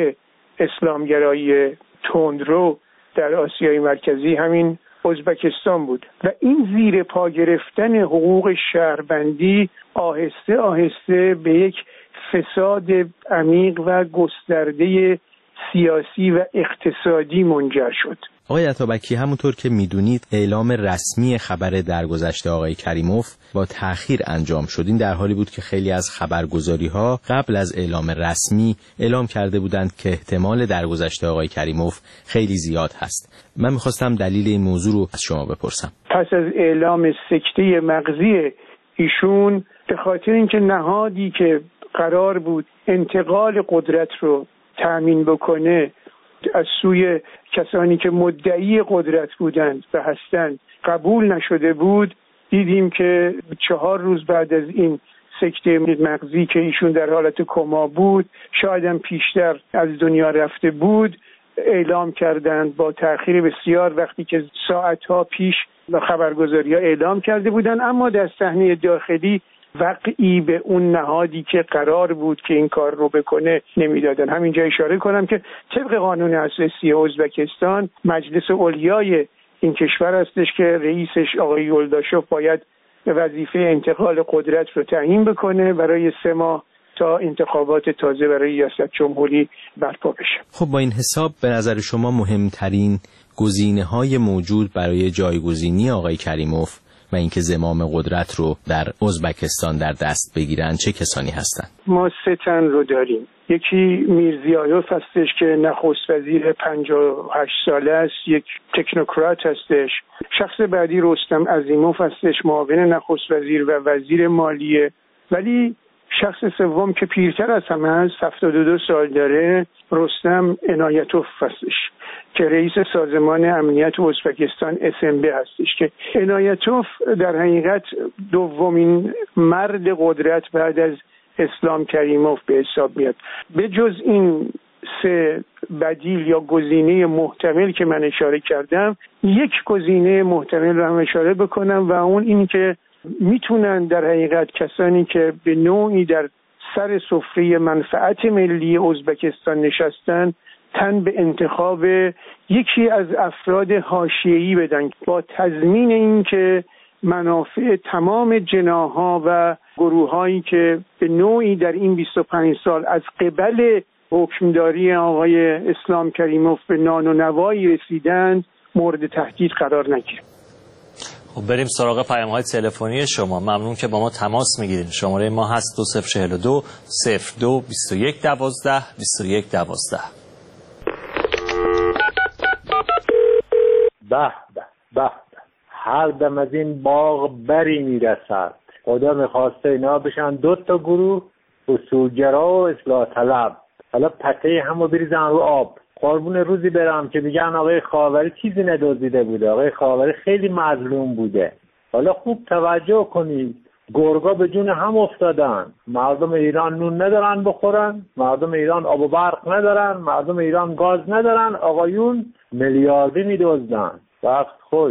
اسلامگرایی تندرو در آسیای مرکزی همین ازبکستان بود و این زیر پا گرفتن حقوق شهروندی آهسته آهسته به یک فساد عمیق و گسترده سیاسی و اقتصادی منجر شد.
آقای اتابکی، همونطور که میدونید اعلام رسمی خبر درگذشت آقای کریموف با تأخیر انجام شد. این در حالی بود که خیلی از خبرگزاری‌ها قبل از اعلام رسمی اعلام کرده بودند که احتمال درگذشت آقای کریموف خیلی زیاد هست. من می‌خواستم دلیل این موضوع رو از شما بپرسم.
پس از اعلام سکته مغزی ایشون به خاطر اینکه نهادی که قرار بود انتقال قدرت رو تأمین بکنه از سوی کسانی که مدعی قدرت بودند و هستند قبول نشده بود، دیدیم که 4 روز بعد از این سکته مغزی که ایشون در حالت کما بود، شاید هم پیشتر از دنیا رفته بود، اعلام کردند با تأخیر بسیار، وقتی که ساعتها پیش خبرگزاری‌ها اعلام کرده بودند، اما در صحنه داخلی وقعی به اون نهادی که قرار بود که این کار رو بکنه نمیدادن. همینجا اشاره کنم که طبق قانون اساسی ازبکستان مجلس علیای این کشور هستش که رئیسش آقای یولداشوف باید وظیفه انتقال قدرت رو تعیین بکنه برای 3 ماه تا انتخابات تازه برای ریاست جمهوری برپا بشه.
خب با این حساب به نظر شما مهمترین گزینه‌های موجود برای جایگزینی آقای کریموف و اینکه زمام قدرت رو در ازبکستان در دست بگیرن چه کسانی هستند؟
ما 3 تن رو داریم. یکی میرزیایوف هستش که نخست وزیر 58 ساله است، یک تکنوکرات هستش. شخص بعدی رستم عظیموف هستش، معاون نخست وزیر و وزیر مالیه. ولی شخص سوم که پیرتر از همه است، 72 سال داره، رستم عنایتوف هستش که رئیس سازمان امنیت ازبکستان SMB هستش که عنایتوف در حقیقت دومین مرد قدرت بعد از اسلام کریموف به حساب میاد. به جز این 3 بدیل یا گزینه محتمل که من اشاره کردم، یک گزینه محتمل رو هم اشاره بکنم و اون این که میتونن در حقیقت کسانی که به نوعی در سر سفره منفعت ملی ازبکستان نشستن تن به انتخاب یکی از افراد حاشیه‌ای بدن با تضمین این که منافع تمام جناح‌ها و گروه‌هایی که به نوعی در این 25 سال از قبل حکمداری آقای اسلام کریموف به نان و نوایی رسیدند مورد تهدید قرار نگیرند.
خب بریم سراغ پیام‌های تلفنی شما. ممنون که با ما تماس میگیرین. شماره ما هست 2042 02 21 12 21 12.
به به به، هر دم از این باغ بری میرسد. خدا میخواسته اینا بشن 2 تا گروه، اصولگرا و اصلاح طلب. حالا پته همو بریزن رو آب. قربون روزی برم که میگن آقای خاوری چیزی ندزدیده بوده، آقای خاوری خیلی مظلوم بوده. حالا خوب توجه کنید، گرگا به جون هم افتادن. مردم ایران نون ندارن بخورن، مردم ایران آب و برق ندارن، مردم ایران گاز ندارن، آقایون میلیاردی میدزدن. وقت خوش.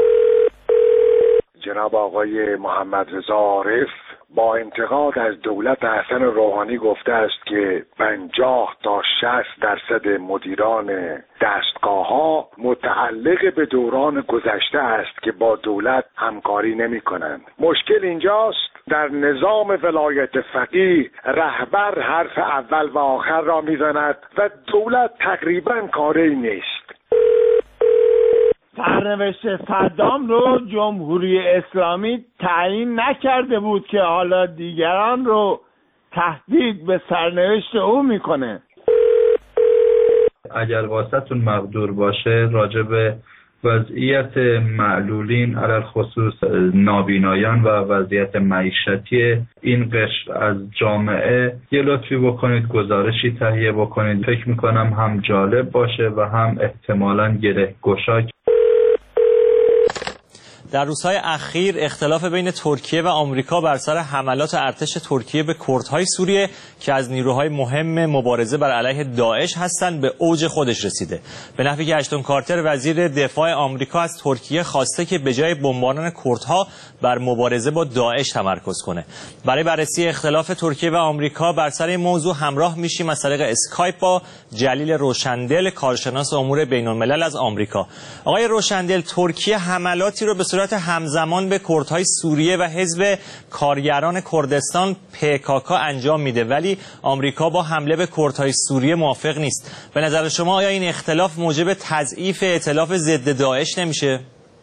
جناب آقای محمد رضا عارف با انتقاد از دولت حسن روحانی گفته است که 50 تا 60% مدیران دستگاه‌ها متعلق به دوران گذشته است که با دولت همکاری نمی‌کنند. مشکل اینجاست در نظام ولایت فقیه رهبر حرف اول و آخر را می‌زند و دولت تقریباً کاری نیست.
سرنوشت صدام رو جمهوری اسلامی تعیین نکرده بود که حالا دیگران رو تهدید به سرنوشت او میکنه.
اگر واسطون مقدور باشه راجع به وضعیت معلولین علل خصوص نابینایان و وضعیت معیشتی این قشر از جامعه یه لطفی بکنید، گزارشی تهیه بکنید. فکر میکنم هم جالب باشه و هم احتمالاً گره گشا.
در روزهای اخیر اختلاف بین ترکیه و آمریکا بر سر حملات ارتش ترکیه به کردهای سوریه که از نیروهای مهم مبارزه بر علیه داعش هستند به اوج خودش رسیده. به نحوی که اشتون کارتر وزیر دفاع آمریکا از ترکیه خواسته که به جای بمباران کردها بر مبارزه با داعش تمرکز کنه. برای بررسی اختلاف ترکیه و آمریکا بر سر این موضوع همراه میشیم از طریق اسکایپ با جلیل روشندل، کارشناس امور بین‌الملل از آمریکا. آقای روشندل، ترکیه حملاتی رو به صورت همزمان به کردهای سوریه و حزب کارگران کردستان PKK انجام میده، ولی آمریکا با حمله به کردهای سوریه موافق نیست. به نظر شما آیا این اختلاف موجب تضعیف ائتلاف ضد داعش نمیشه؟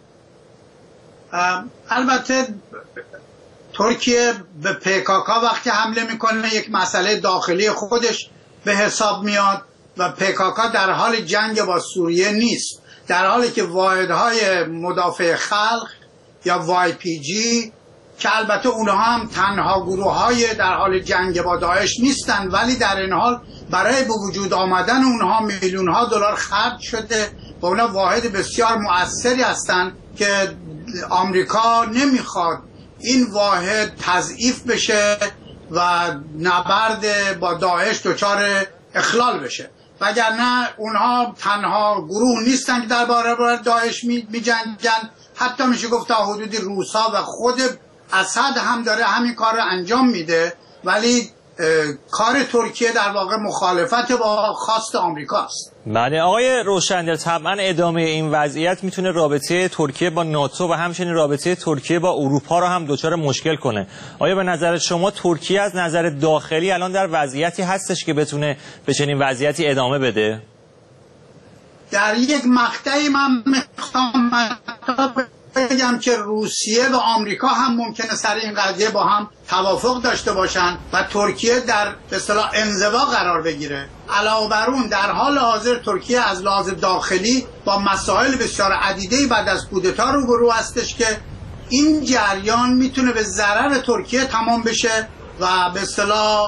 البته ترکیه به PKK وقتی حمله میکنه یک مسئله داخلی خودش به حساب میاد و PKK در حال جنگ با سوریه نیست، در حالی که واحدهای مدافع خلق یا YPG که البته اونها هم تنها گروه‌های در حال جنگ با داعش نیستن، ولی در این حال برای به وجود آمدن اونها میلیون‌ها دلار خرج شده و اونها واحد بسیار مؤثری هستند که آمریکا نمیخواد این واحد تضعیف بشه و نبرد با داعش دچار اخلال بشه. وگرنه اونها تنها گروه نیستن که در برابر داعش می جنگن. حتی میشه گفت تا حدودی روس‌ها و خود اسد هم داره همین کار رو انجام میده، ولی کار ترکیه در واقع مخالفت با خواست آمریکاست.
بله آقای روشندل، طبعا ادامه این وضعیت میتونه رابطه ترکیه با ناتو و همچنین رابطه ترکیه با اروپا رو هم دچار مشکل کنه. آیا به نظر شما ترکیه از نظر داخلی الان در وضعیتی هستش که بتونه به چنین وضعیتی ادامه بده؟
در یک مقطعی من میخوام بگم که روسیه و آمریکا هم ممکنه سر این قضیه با هم توافق داشته باشن و ترکیه در به اصطلاح انزوا قرار بگیره. علاوه بر اون در حال حاضر ترکیه از لحاظ داخلی با مسائل بسیار عدیده‌ای بعد از کودتا روبرو هستش که این جریان میتونه به ضرر ترکیه تمام بشه و به اصطلاح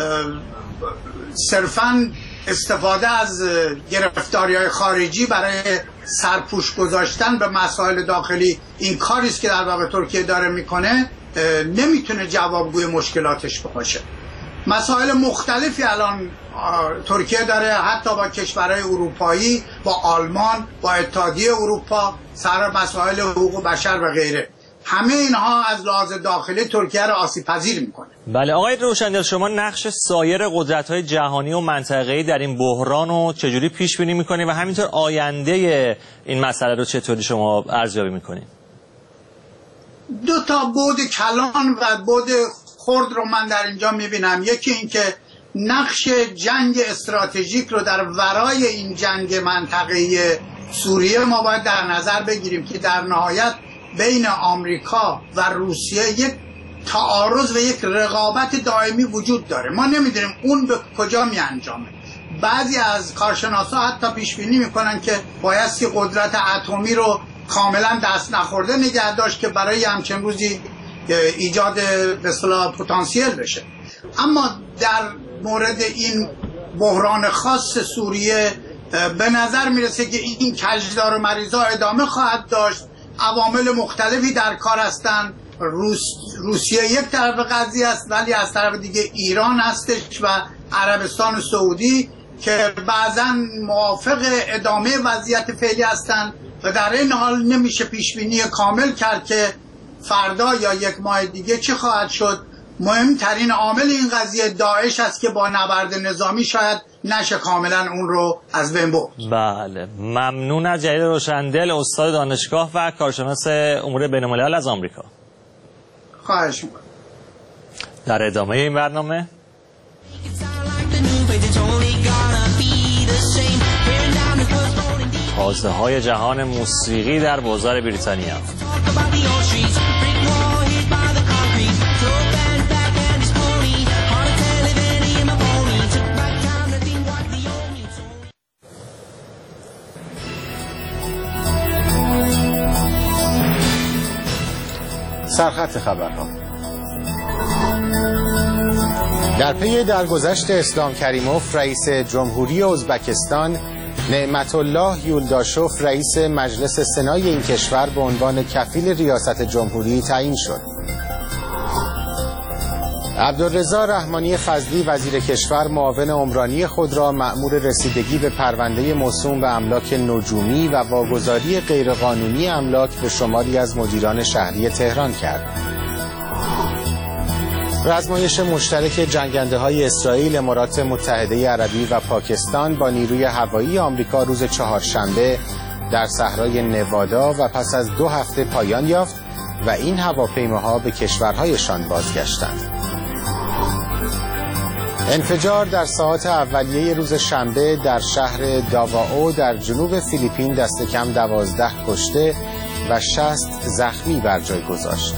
صرفاً استفاده از گرفتاری‌های خارجی برای سرپوش گذاشتن به مسائل داخلی، این کاری است که در واقع ترکیه داره میکنه، نمیتونه جوابگوی مشکلاتش باشه. مسائل مختلفی الان ترکیه داره، حتی با کشورهای اروپایی، با آلمان، با اتحادیه اروپا، سر مسائل حقوق بشر و غیره. همه اینها از لحاظ داخلی ترکیه را آسیب پذیر میکنه.
بله آقای روشندل، شما نقش سایر قدرت‌های جهانی و منطقه‌ای در این بحران رو چجوری پیش بینی میکنید و همینطور آینده این مسئله رو چطوری شما ارزیابی میکنید؟
دو تا بعد کلان و بعد خرد رو من در اینجا میبینم. یکی این که نقش جنگ استراتژیک رو در ورای این جنگ منطقه‌ای سوریه ما باید در نظر بگیریم که در نهایت بین آمریکا و روسیه یک تعارض و یک رقابت دائمی وجود داره. ما نمیدونیم اون به کجا می انجامه. بعضی از کارشناسا حتی پیش بینی میکنن که بایستی قدرت اتمی رو کاملا دست نخورده نگه داشت که برای همچین روزی ایجاد به اصطلاح پتانسیل بشه. اما در مورد این بحران خاص سوریه به نظر میرسه که این کجدار و مریضا ادامه خواهد داشت. عوامل مختلفی در کار هستند. روسیه یک طرف قضیه است، ولی از طرف دیگه ایران هستش و عربستان سعودی که بعضا موافق ادامه وضعیت فعلی هستند و در این حال نمیشه پیش بینی کامل کرد که فردا یا یک ماه دیگه چه خواهد شد. مهمترین عامل این قضیه داعش است که با نبرد نظامی شاید نشه کاملا اون رو از بین برد.
بله ممنون از جلیل روشندل، استاد دانشگاه و کارشناس امور بین‌الملل از آمریکا.
خواهش می‌کنم.
در ادامه این برنامه تازه‌های جهان موسیقی در بازار بریتانیا.
سرخط خبرها. در پی درگذشت اسلام کریموف رئیس جمهوری ازبکستان، نعمت الله یولداشوف رئیس مجلس سنای این کشور به عنوان کفیل ریاست جمهوری تعیین شد. عبدالرضا رحمانی فضلی وزیر کشور معاون عمرانی خود را مأمور رسیدگی به پرونده موسوم به املاک نجومی و واگذاری غیرقانونی املاک به شماری از مدیران شهری تهران کرد. رزمایش مشترک جنگنده‌های اسرائیل، امارات متحده عربی و پاکستان با نیروی هوایی آمریکا روز چهارشنبه در صحرای نوادا و پس از 2 هفته پایان یافت و این هواپیماها به کشورهایشان بازگشتند. انفجار در ساعات اولیه روز شنبه در شهر داواو در جنوب فیلیپین دست کم 12 کشته و 60 زخمی بر جای گذاشت.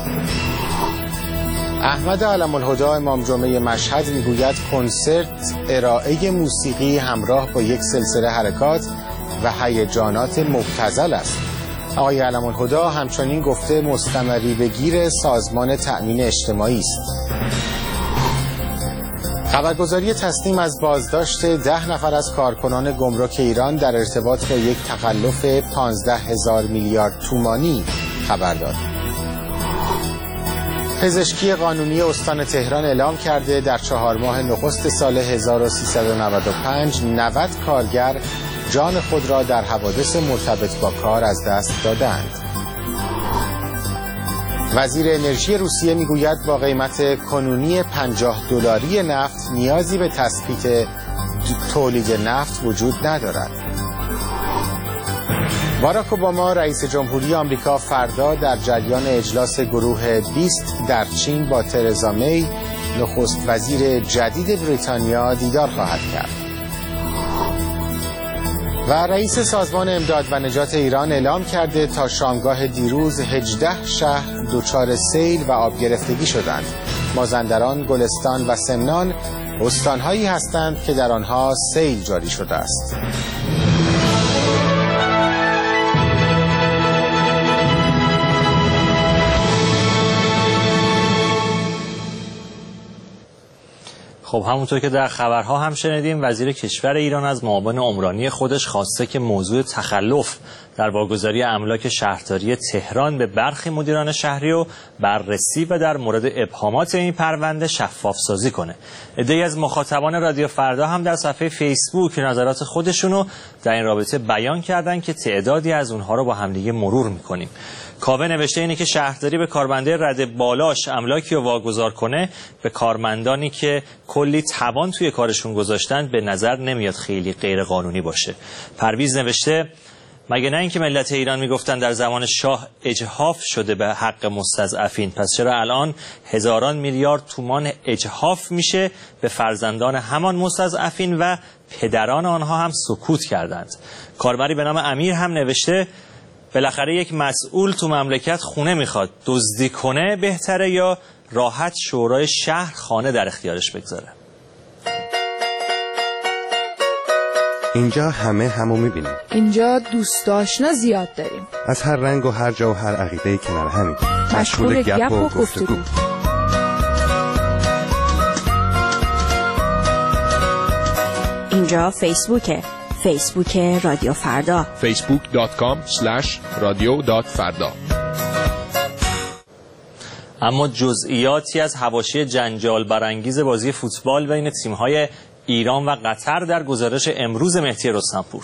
احمد علم الهدی امام جمعه مشهد میگوید کنسرت ارائه موسیقی همراه با یک سلسله حرکات و هیجانات مبتذل است. آقای علم الهدی همچنین گفته مستمری به گیر سازمان تأمین اجتماعی است. خبرگزاری تسنیم از بازداشت 10 نفر از کارکنان گمرک ایران در ارتباط با یک تخلف 15,000 میلیارد تومانی خبر داد. پزشکی قانونی استان تهران اعلام کرده در 4 ماه نخست سال 1395 90 کارگر جان خود را در حوادث مرتبط با کار از دست دادند. وزیر انرژی روسیه میگوید با قیمت کنونی $50 نفت نیازی به تثبیت تولید نفت وجود ندارد. باراک اوباما رئیس جمهوری آمریکا فردا در جریان اجلاس گروه 20 در چین با ترزا می نخست وزیر جدید بریتانیا دیدار خواهد کرد. و رئیس سازمان امداد و نجات ایران اعلام کرده تا شامگاه دیروز 18 شهر دچار سیل و آب گرفتگی شدند. مازندران، گلستان و سمنان استانهایی هستند که در آنها سیل جاری شده است.
خب همونطور که در خبرها هم شنیدیم، وزیر کشور ایران از معاون عمرانی خودش خواسته که موضوع تخلف در واگذاری املاک شهرداری تهران به برخی مدیران شهری رو بررسی و در مورد ابهامات این پرونده شفاف سازی کنه. عده‌ای از مخاطبان رادیو فردا هم در صفحه فیسبوک نظرات خودشونو در این رابطه بیان کردن که تعدادی از اونها رو با همدیگه مرور میکنیم. کاوه نوشته اینه که شهرداری به کارمنده رده بالاش املاکی رو واگذار کنه، به کارمندانی که کلی توان توی کارشون گذاشتن به نظر نمیاد خیلی غیر قانونی باشه. پرویز نوشته مگه نه اینکه ملت ایران میگفتن در زمان شاه اجحاف شده به حق مستضعفین، پس چرا الان هزاران میلیارد تومان اجحاف میشه به فرزندان همان مستضعفین و پدران آنها هم سکوت کردند. کاربری به نام امیر هم نوشته بالاخره یک مسئول تو مملکت خونه میخواد دزدی کنه بهتره یا راحت شورای شهر خانه در اختیارش بگذاره؟
اینجا همو میبینیم.
اینجا دوست آشنا زیاد داریم.
از هر رنگ و هر جا و هر عقیده کنار همین.
مشغول گپ و گفتگو.
اینجا فیسبوکه. فیسبوک رادیو فردا.
facebook.com/radio.farda.
اما جزئیاتی از حواشی جنجال برانگیز بازی فوتبال بین تیم‌های ایران و قطر در گزارش امروز مهدی رستمپور.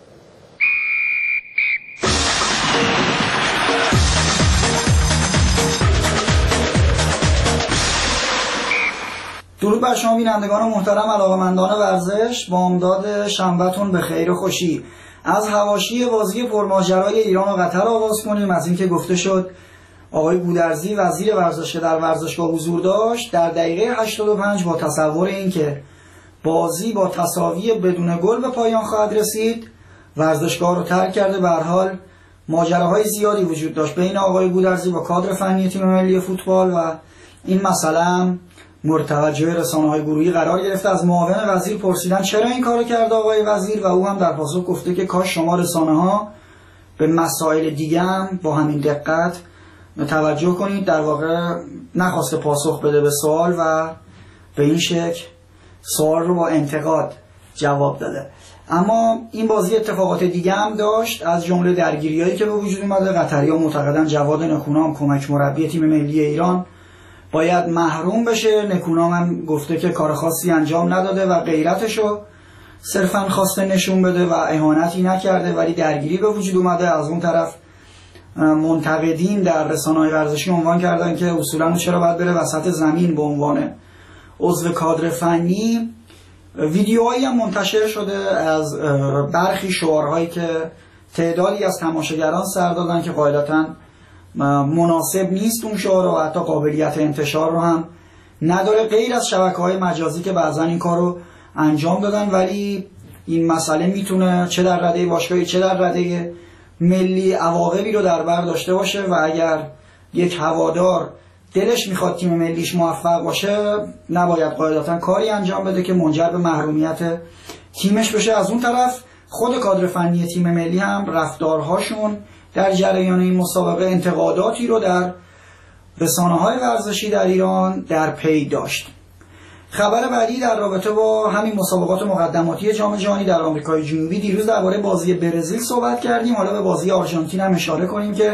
درود بر شما بینندگان محترم علاقه‌مندان ورزش، بامداد شنبه‌تون به خیر و خوشی. از حواشی بازی پرماجرای ایران و قطر آغاز کنیم. از اینکه گفته شد آقای گودرزی وزیر ورزش که در ورزشگاه حضور داشت در دقیقه 85 با تصور اینکه بازی با تساوی بدون گل به پایان خواهد رسید ورزشگاه رو ترک کرده. به هر حال ماجراهای زیادی وجود داشت بین آقای گودرزی با کادر فنی تیم ملی فوتبال و این مسئله هم مورد توجه رسانه‌های گروهی قرار گرفته. از معاون وزیر پرسیدن چرا این کارو کرده آقای وزیر و او هم در پاسخ گفته که کاش شما رسانه‌ها به مسائل دیگه هم با همین دقت توجه کنید. در واقع نخواسته پاسخ بده به سوال و به این شکل سوال رو با انتقاد جواب داده. اما این بازی اتفاقات دیگه هم داشت، از جمله درگیریایی که به وجود اومده. قطری‌ها معتقدن جواد نکونام کمک مربی تیم ملی ایران باید محروم بشه. نکونام هم گفته که کار خاصی انجام نداده و غیرتشو صرفا خواسته نشون بده و اهانتی نکرده، ولی درگیری به وجود اومده. از اون طرف منتقدین در رسانه‌های ورزشی عنوان کردن که اصولاً چرا باید بره وسط زمین به عنوان عضو کادر فنی. ویدیوهایی هم منتشر شده از برخی شعارهایی که تعدادی از تماشاگران سر دادن که قاعدتاً مناسب نیست اون شعار و حتی قابلیت انتشار رو هم نداره، غیر از شبکه‌های مجازی که بعضا این کار رو انجام دادن. ولی این مسئله میتونه چه در رده باشگاهی چه در رده ملی عواقبی رو در بر داشته باشه و اگر یک هوادار دلش میخواد تیم ملیش موفق باشه نباید قاعدتا کاری انجام بده که منجر به محرومیت تیمش بشه. از اون طرف خود کادر فنی تیم ملی هم رفتارهاشون در جریان این مسابقه انتقاداتی رو در رسانه‌های ورزشی در ایران در پی داشت. خبر بعدی در رابطه با همین مسابقات مقدماتی جام جهانی در آمریکای جنوبی. دیروز درباره بازی برزیل صحبت کردیم، حالا به بازی آرژانتین هم اشاره کنیم که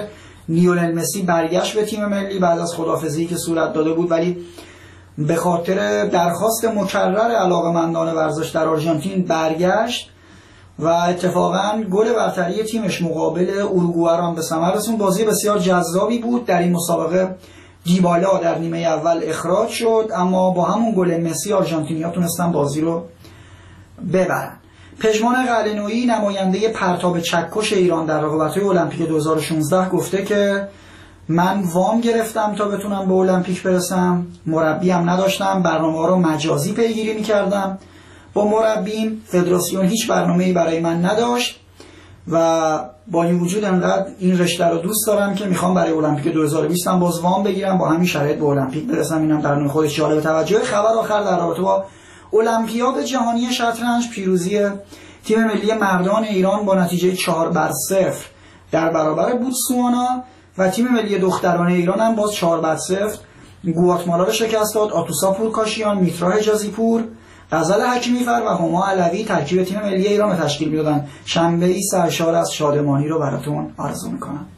لیونل مسی برگشت به تیم ملی بعد از خداحافظی که صورت داده بود، ولی به خاطر درخواست مکرر علاقه‌مندان ورزش در آرژانتین برگشت و اتفاقاً گل برتری تیمش مقابل اروگوئه را به ثمر رسوند. بازی بسیار جذابی بود. در این مسابقه دیبالا در نیمه اول اخراج شد، اما با همون گل مسی آرژانتینی‌ها تونستن بازی رو ببرن. پژمان قلعه‌نویی نماینده پرتاب چکش ایران در رقابت‌های المپیک 2016 گفته که من وام گرفتم تا بتونم به المپیک برسم، مربیم نداشتم، برنامه‌ها رو مجازی پیگیری می‌کردم. با مربیم فدراسیون هیچ برنامه‌ای برای من نداشت و با این وجود انقدر این رشته رو دوست دارم که میخوام برای المپیک 2020 هم باز وام بگیرم، با همین شرایط به المپیک برسم. اینم در نوع خودش جالب توجه. خبر آخر در رابطه با المپیاد جهانی شطرنج، پیروزی تیم ملی مردان ایران با نتیجه 4-0 در برابر بوتسوانا و تیم ملی دختران ایران هم باز 4-0 گواتمالا رو شکست داد. آتوسا پورکاشیان، میترا حجازی پور، غزل حکیمی فر و هما علوی ترکیب تیم ملی ایران رو تشکیل میدادن. شنبه ای سرشار از شادمانی رو براتون آرزو میکنم.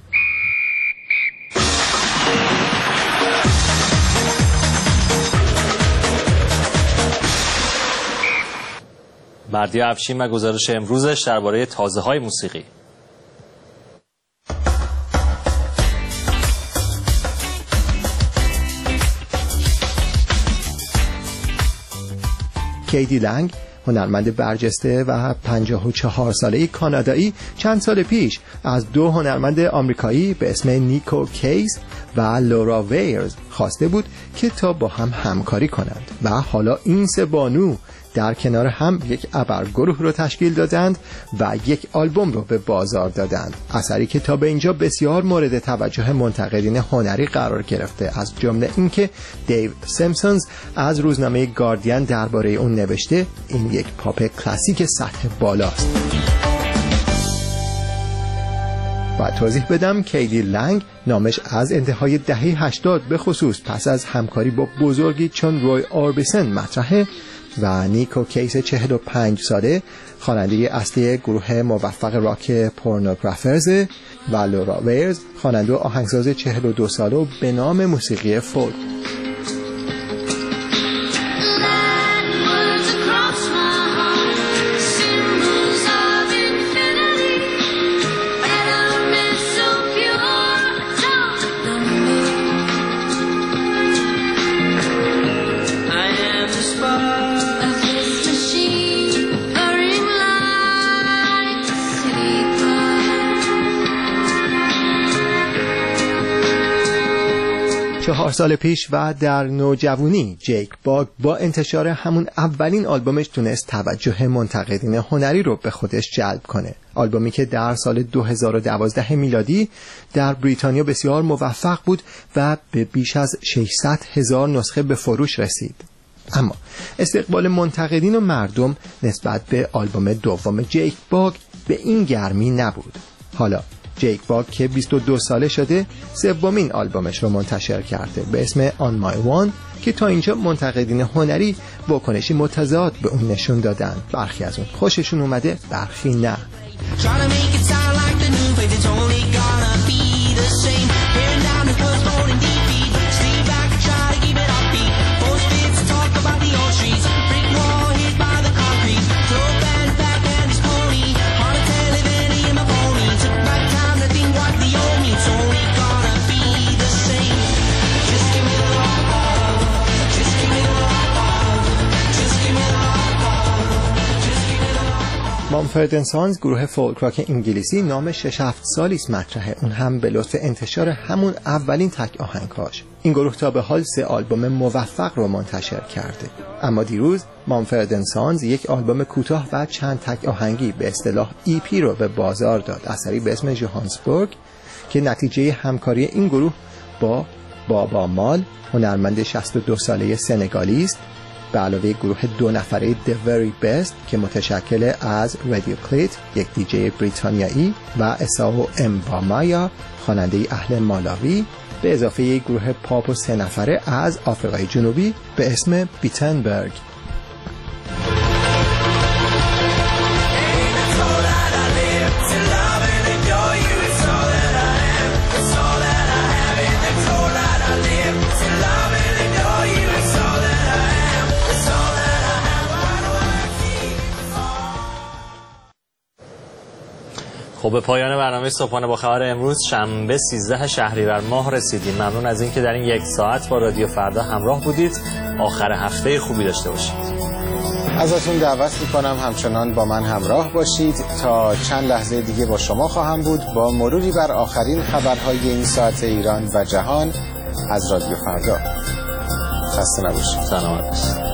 بردیا افشین و گزارش امروزش درباره تازه‌های موسیقی.
کیدی لنگ، هنرمند برجسته و 54 ساله کانادایی، چند سال پیش از دو هنرمند آمریکایی به اسم نیکو کیس و لورا ویرز خواسته بود که تا با هم همکاری کنند و حالا این سه بانو در کنار هم یک ابرگروه رو تشکیل دادند و یک آلبوم رو به بازار دادند. اثری که تا به اینجا بسیار مورد توجه منتقدین هنری قرار گرفته، از جمله اینکه دیو سیمپسونز از روزنامه گاردین درباره اون نوشته این یک پاپ کلاسیک سطح بالاست. و توضیح بدم کیدی لنگ نامش از انتهای دهه 80 به خصوص پس از همکاری با بزرگی چون روی اوربیسن مطرحه و نیکو کیس 45 ساله خواننده اصلی گروه موفق راک پورنوگرافرز و لورا ویرز خواننده و آهنگساز 42 ساله به نام موسیقی فولک. چهار سال پیش و در نوجوانی جیک باگ با انتشار همون اولین آلبومش تونست توجه منتقدین هنری رو به خودش جلب کنه. آلبومی که در سال 2012 میلادی در بریتانیا بسیار موفق بود و به بیش از 600,000 نسخه به فروش رسید. اما استقبال منتقدین و مردم نسبت به آلبوم دوم جیک باگ به این گرمی نبود. حالا جیک باگ که 22 ساله شده سومین آلبومش رو منتشر کرده به اسم On My One که تا اینجا منتقدین هنری واکنشی متضاد به اون نشون دادن. برخی از اون خوششون اومده، برخی نه. مامفرد اند سانز گروه فولک راک انگلیسی نام 6-7 سالی است مطرحه، اون هم به لطف انتشار همون اولین تک آهنگاش. این گروه تا به حال 3 آلبوم موفق رو منتشر کرده، اما دیروز مامفرد اند سانز یک آلبوم کوتاه و چند تک آهنگی به اصطلاح EP رو به بازار داد، اثری به اسم جوهانسبورگ که نتیجه همکاری این گروه با بابا مال، هنرمند 62 ساله سنگالی است، به علاوه گروه 2 نفره The Very Best که متشکل از رادیو کلیت، یک دیجی بریتانیایی، و اساو امبامایا، خواننده اهل مالاوی، به اضافه یک گروه پاپ 3 نفره از آفریقای جنوبی به اسم بیتنبرگ.
It's all that I live to love and enjoy you. It's all that I am. It's all that
خب به پایان برنامه صبحانه با خبر امروز شنبه 13 شهریور ماه رسیدیم. ممنون از اینکه در این یک ساعت با رادیو فردا همراه بودید. آخر هفته خوبی داشته باشید.
ازتون دعوت میکنم همچنان با من همراه باشید. تا چند لحظه دیگه با شما خواهم بود با مروری بر آخرین خبرهای این ساعت ایران و جهان از رادیو فردا. خسته نباشید.
سلامت باشید.